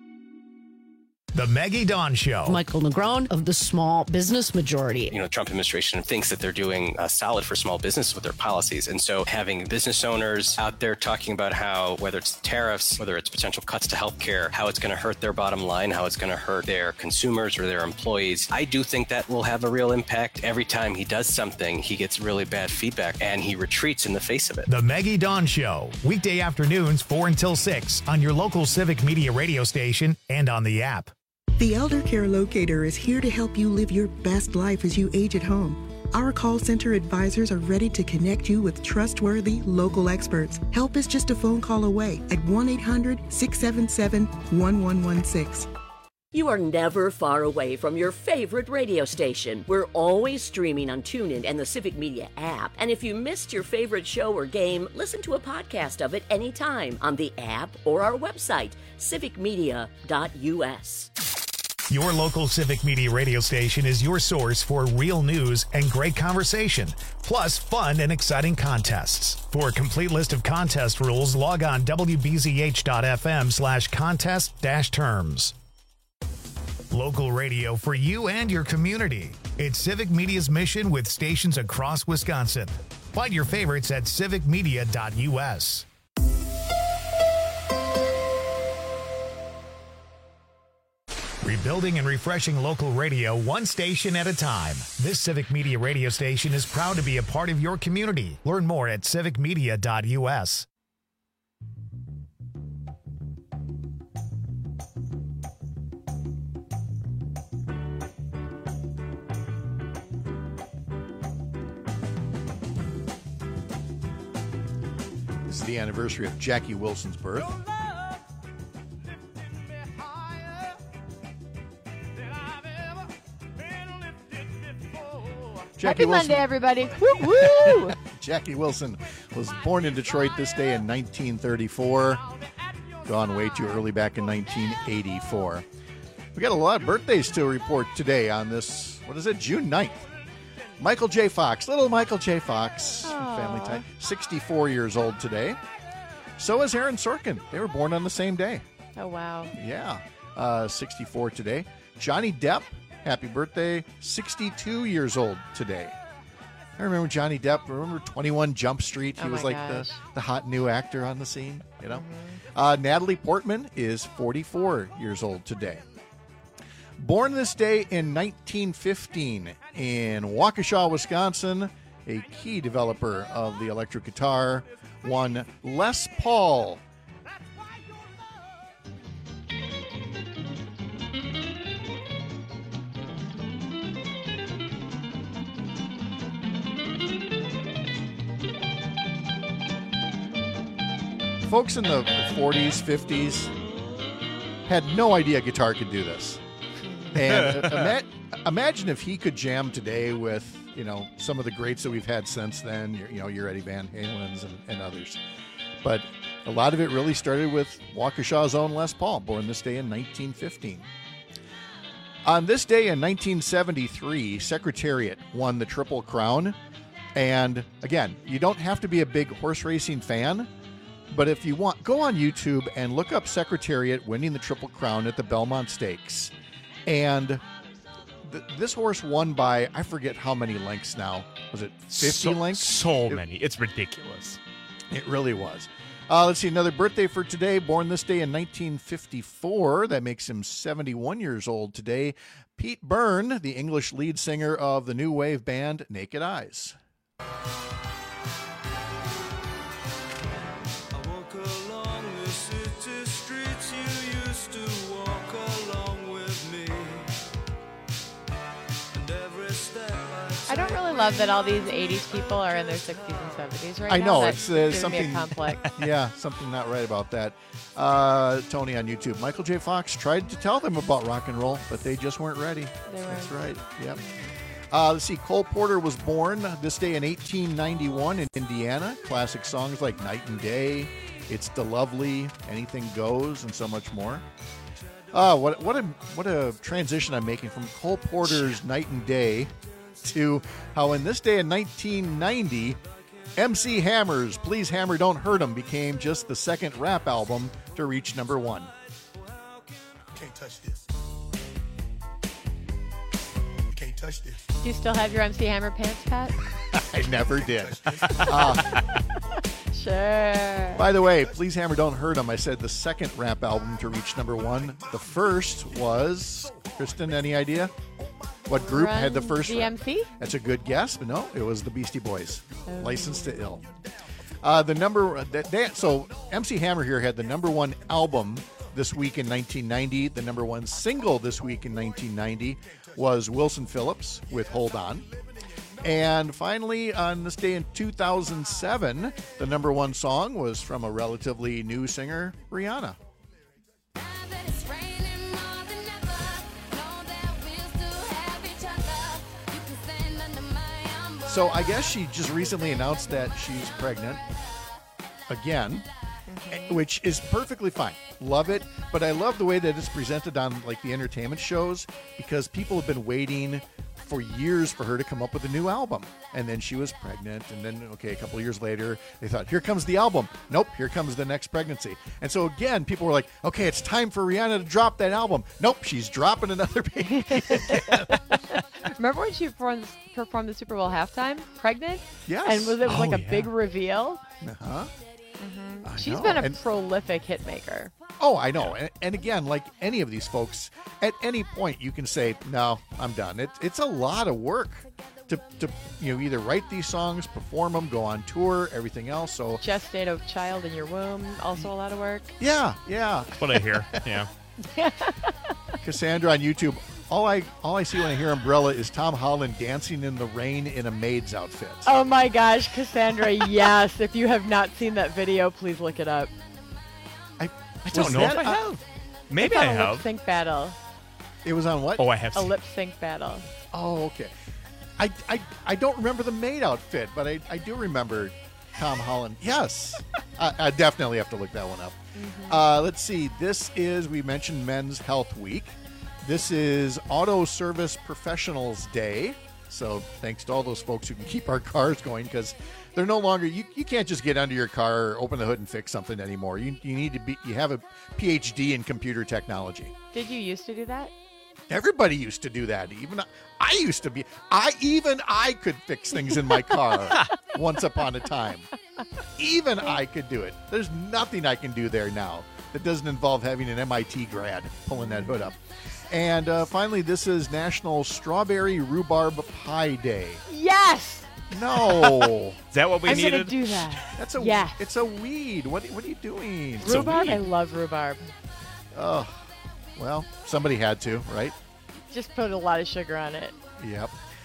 The Maggie Dawn Show. Michael Negron of the Small Business Majority. The Trump administration thinks that they're doing solid for small business with their policies. And so having business owners out there talking about how, whether it's tariffs, whether it's potential cuts to healthcare, how it's going to hurt their bottom line, how it's going to hurt their consumers or their employees, I do think that will have a real impact. Every time he does something, he gets really bad feedback and he retreats in the face of it. The Maggie Dawn Show, weekday afternoons 4 until 6 on your local Civic Media radio station and on the app. The Elder Care Locator is here to help you live your best life as you age at home. Our call center advisors are ready to connect you with trustworthy local experts. Help is just a phone call away at 1-800-677-1116. You are never far away from your favorite radio station. We're always streaming on TuneIn and the Civic Media app. And if you missed your favorite show or game, listen to a podcast of it anytime on the app or our website, civicmedia.us. Your local Civic Media radio station is your source for real news and great conversation, plus fun and exciting contests. For a complete list of contest rules, log on wbzh.fm/contest-terms. Local radio for you and your community. It's Civic Media's mission with stations across Wisconsin. Find your favorites at civicmedia.us. Rebuilding and refreshing local radio one station at a time. This Civic Media radio station is proud to be a part of your community. Learn more at civicmedia.us. This is the anniversary of Jackie Wilson's birth. Happy Monday, everybody. Woo-woo! Jackie Wilson was born in Detroit this day in 1934. Gone way too early back in 1984. We got a lot of birthdays to report today on this, June 9th. Michael J. Fox, little Michael J. Fox, family time, 64 years old today. So is Aaron Sorkin. They were born on the same day. Oh, wow. Yeah, 64 today. Johnny Depp, happy birthday, 62 years old today. I remember Johnny Depp. Remember 21 Jump Street? He was like the hot new actor on the scene, you know? Mm-hmm. Natalie Portman is 44 years old today. Born this day in 1915 in Waukesha, Wisconsin, a key developer of the electric guitar, one Les Paul. Folks in the 40s, 50s had no idea guitar could do this. And imagine if he could jam today with some of the greats that we've had since then, your Eddie Van Halen's and others. But a lot of it really started with Waukesha's own Les Paul, born this day in 1915. On this day in 1973, Secretariat won the Triple Crown. And again, you don't have to be a big horse racing fan, but if you want, go on YouTube and look up Secretariat winning the Triple Crown at the Belmont Stakes. And this horse won by, I forget how many lengths now. Was it 50 lengths? So many. It's ridiculous. It really was. Let's see, another birthday for today. Born this day in 1954. That makes him 71 years old today. Pete Byrne, the English lead singer of the new wave band Naked Eyes. I don't really love that all these 80s people are in their 60s and 70s right now. I know, That's it's giving me a something. complex. Yeah, something not right about that. Tony on YouTube. Michael J. Fox tried to tell them about rock and roll, but they just weren't ready. That's right. Yep. Let's see. Cole Porter was born this day in 1891 in Indiana. Classic songs like Night and Day, It's the Lovely, Anything Goes, and so much more. What a transition I'm making from Cole Porter's Night and Day to how in this day in 1990, MC Hammer's Please Hammer Don't Hurt 'Em became just the second rap album to reach number 1. Can't touch this. Can't touch this. Do you still have your MC Hammer pants, Pat? I never did. Sure. By the way, Please Hammer Don't Hurt 'Em, I said the second rap album to reach number 1. The first was, Kristen, any idea? What group had the first? DMC? That's a good guess, but no, it was the Beastie Boys. Oh. Licensed to Ill. So MC Hammer here had the number 1 album this week in 1990. The number 1 single this week in 1990 was Wilson Phillips with Hold On. And finally, on this day in 2007, the number 1 song was from a relatively new singer, Rihanna. So I guess she just recently announced that she's pregnant again, which is perfectly fine. Love it. But I love the way that it's presented on like the entertainment shows, because people have been waiting for years for her to come up with a new album. And then she was pregnant. And then, a couple of years later, they thought, here comes the album. Nope, here comes the next pregnancy. And so again, people were like, okay, it's time for Rihanna to drop that album. Nope, she's dropping another baby. Remember when she performed the Super Bowl halftime, pregnant? Yes. And it was like a big reveal? Uh-huh. Mm-hmm. She's been a prolific hit maker. Oh, I know. And again, like any of these folks, at any point you can say, no, I'm done. It's a lot of work to either write these songs, perform them, go on tour, everything else. So gestate a child in your womb, also a lot of work. Yeah. That's what I hear. Yeah. Cassandra on YouTube. All I see when I hear Umbrella is Tom Holland dancing in the rain in a maid's outfit. Oh my gosh, Cassandra, yes. If you have not seen that video, please look it up. I don't know if I have. Maybe I have. A lip sync battle. It was on what? Oh, I have a lip sync battle. Oh, okay. I don't remember the maid outfit, but I do remember Tom Holland. Yes. I definitely have to look that one up. Mm-hmm. Let's see. We mentioned Men's Health Week. This is Auto Service Professionals Day. So thanks to all those folks who can keep our cars going, because they're no longer, you can't just get under your car, open the hood and fix something anymore. You need to you have a PhD in computer technology. Did you used to do that? Everybody used to do that. Even I could fix things in my car once upon a time. Even I could do it. There's nothing I can do there now that doesn't involve having an MIT grad pulling that hood up. And finally, this is National Strawberry Rhubarb Pie Day. Yes! No. Is that what we needed? I'm going to do that. It's a weed. What are you doing? Rhubarb? I love rhubarb. Oh, well, somebody had to, right? Just put a lot of sugar on it. Yep.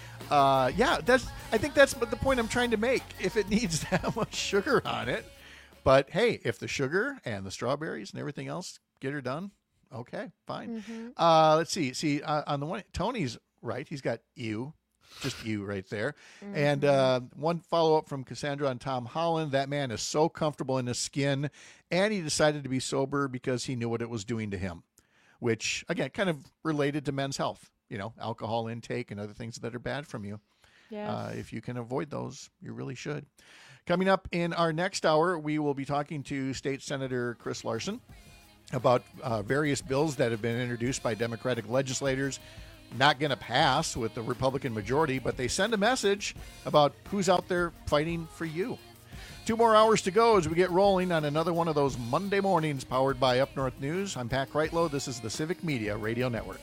I think that's the point I'm trying to make. If it needs that much sugar on it. But hey, if the sugar and the strawberries and everything else get her done, okay, fine. Mm-hmm. Let's see. On the one, Tony's right. He's got ew. just you right there. And one follow-up from Cassandra on Tom Holland. That man is so comfortable in his skin, and he decided to be sober because he knew what it was doing to him, which, again, kind of related to men's health, alcohol intake and other things that are bad from you. Yes. If you can avoid those, you really should. Coming up in our next hour, we will be talking to State Senator Chris Larson about various bills that have been introduced by Democratic legislators. Not going to pass with the Republican majority, but they send a message about who's out there fighting for you. 2 more hours to go as we get rolling on another one of those Monday mornings powered by Up North News. I'm Pat Kreitlow. This is the Civic Media Radio Network.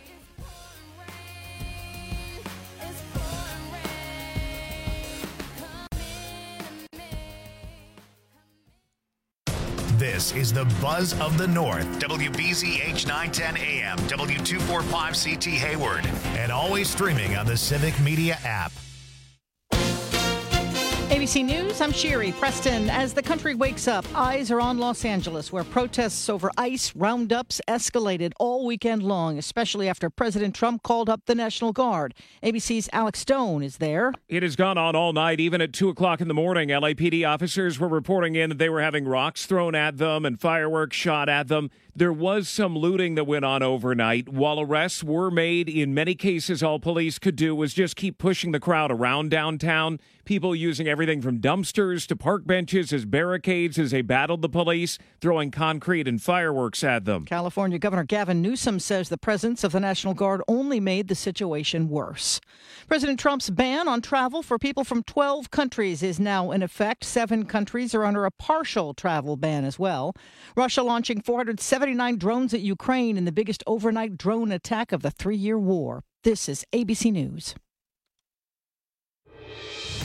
This is the Buzz of the North, WBZH 910 AM, W245CT Hayward, and always streaming on the Civic Media app. ABC News, I'm Sherry Preston. As the country wakes up, eyes are on Los Angeles, where protests over ICE roundups escalated all weekend long, especially after President Trump called up the National Guard. ABC's Alex Stone is there. It has gone on all night. Even at 2 o'clock in the morning, LAPD officers were reporting in that they were having rocks thrown at them and fireworks shot at them. There was some looting that went on overnight. While arrests were made, in many cases, all police could do was just keep pushing the crowd around downtown. People using everything from dumpsters to park benches as barricades as they battled the police, throwing concrete and fireworks at them. California Governor Gavin Newsom says the presence of the National Guard only made the situation worse. President Trump's ban on travel for people from 12 countries is now in effect. 7 countries are under a partial travel ban as well. Russia launching 479 drones at Ukraine in the biggest overnight drone attack of the 3-year war. This is ABC News.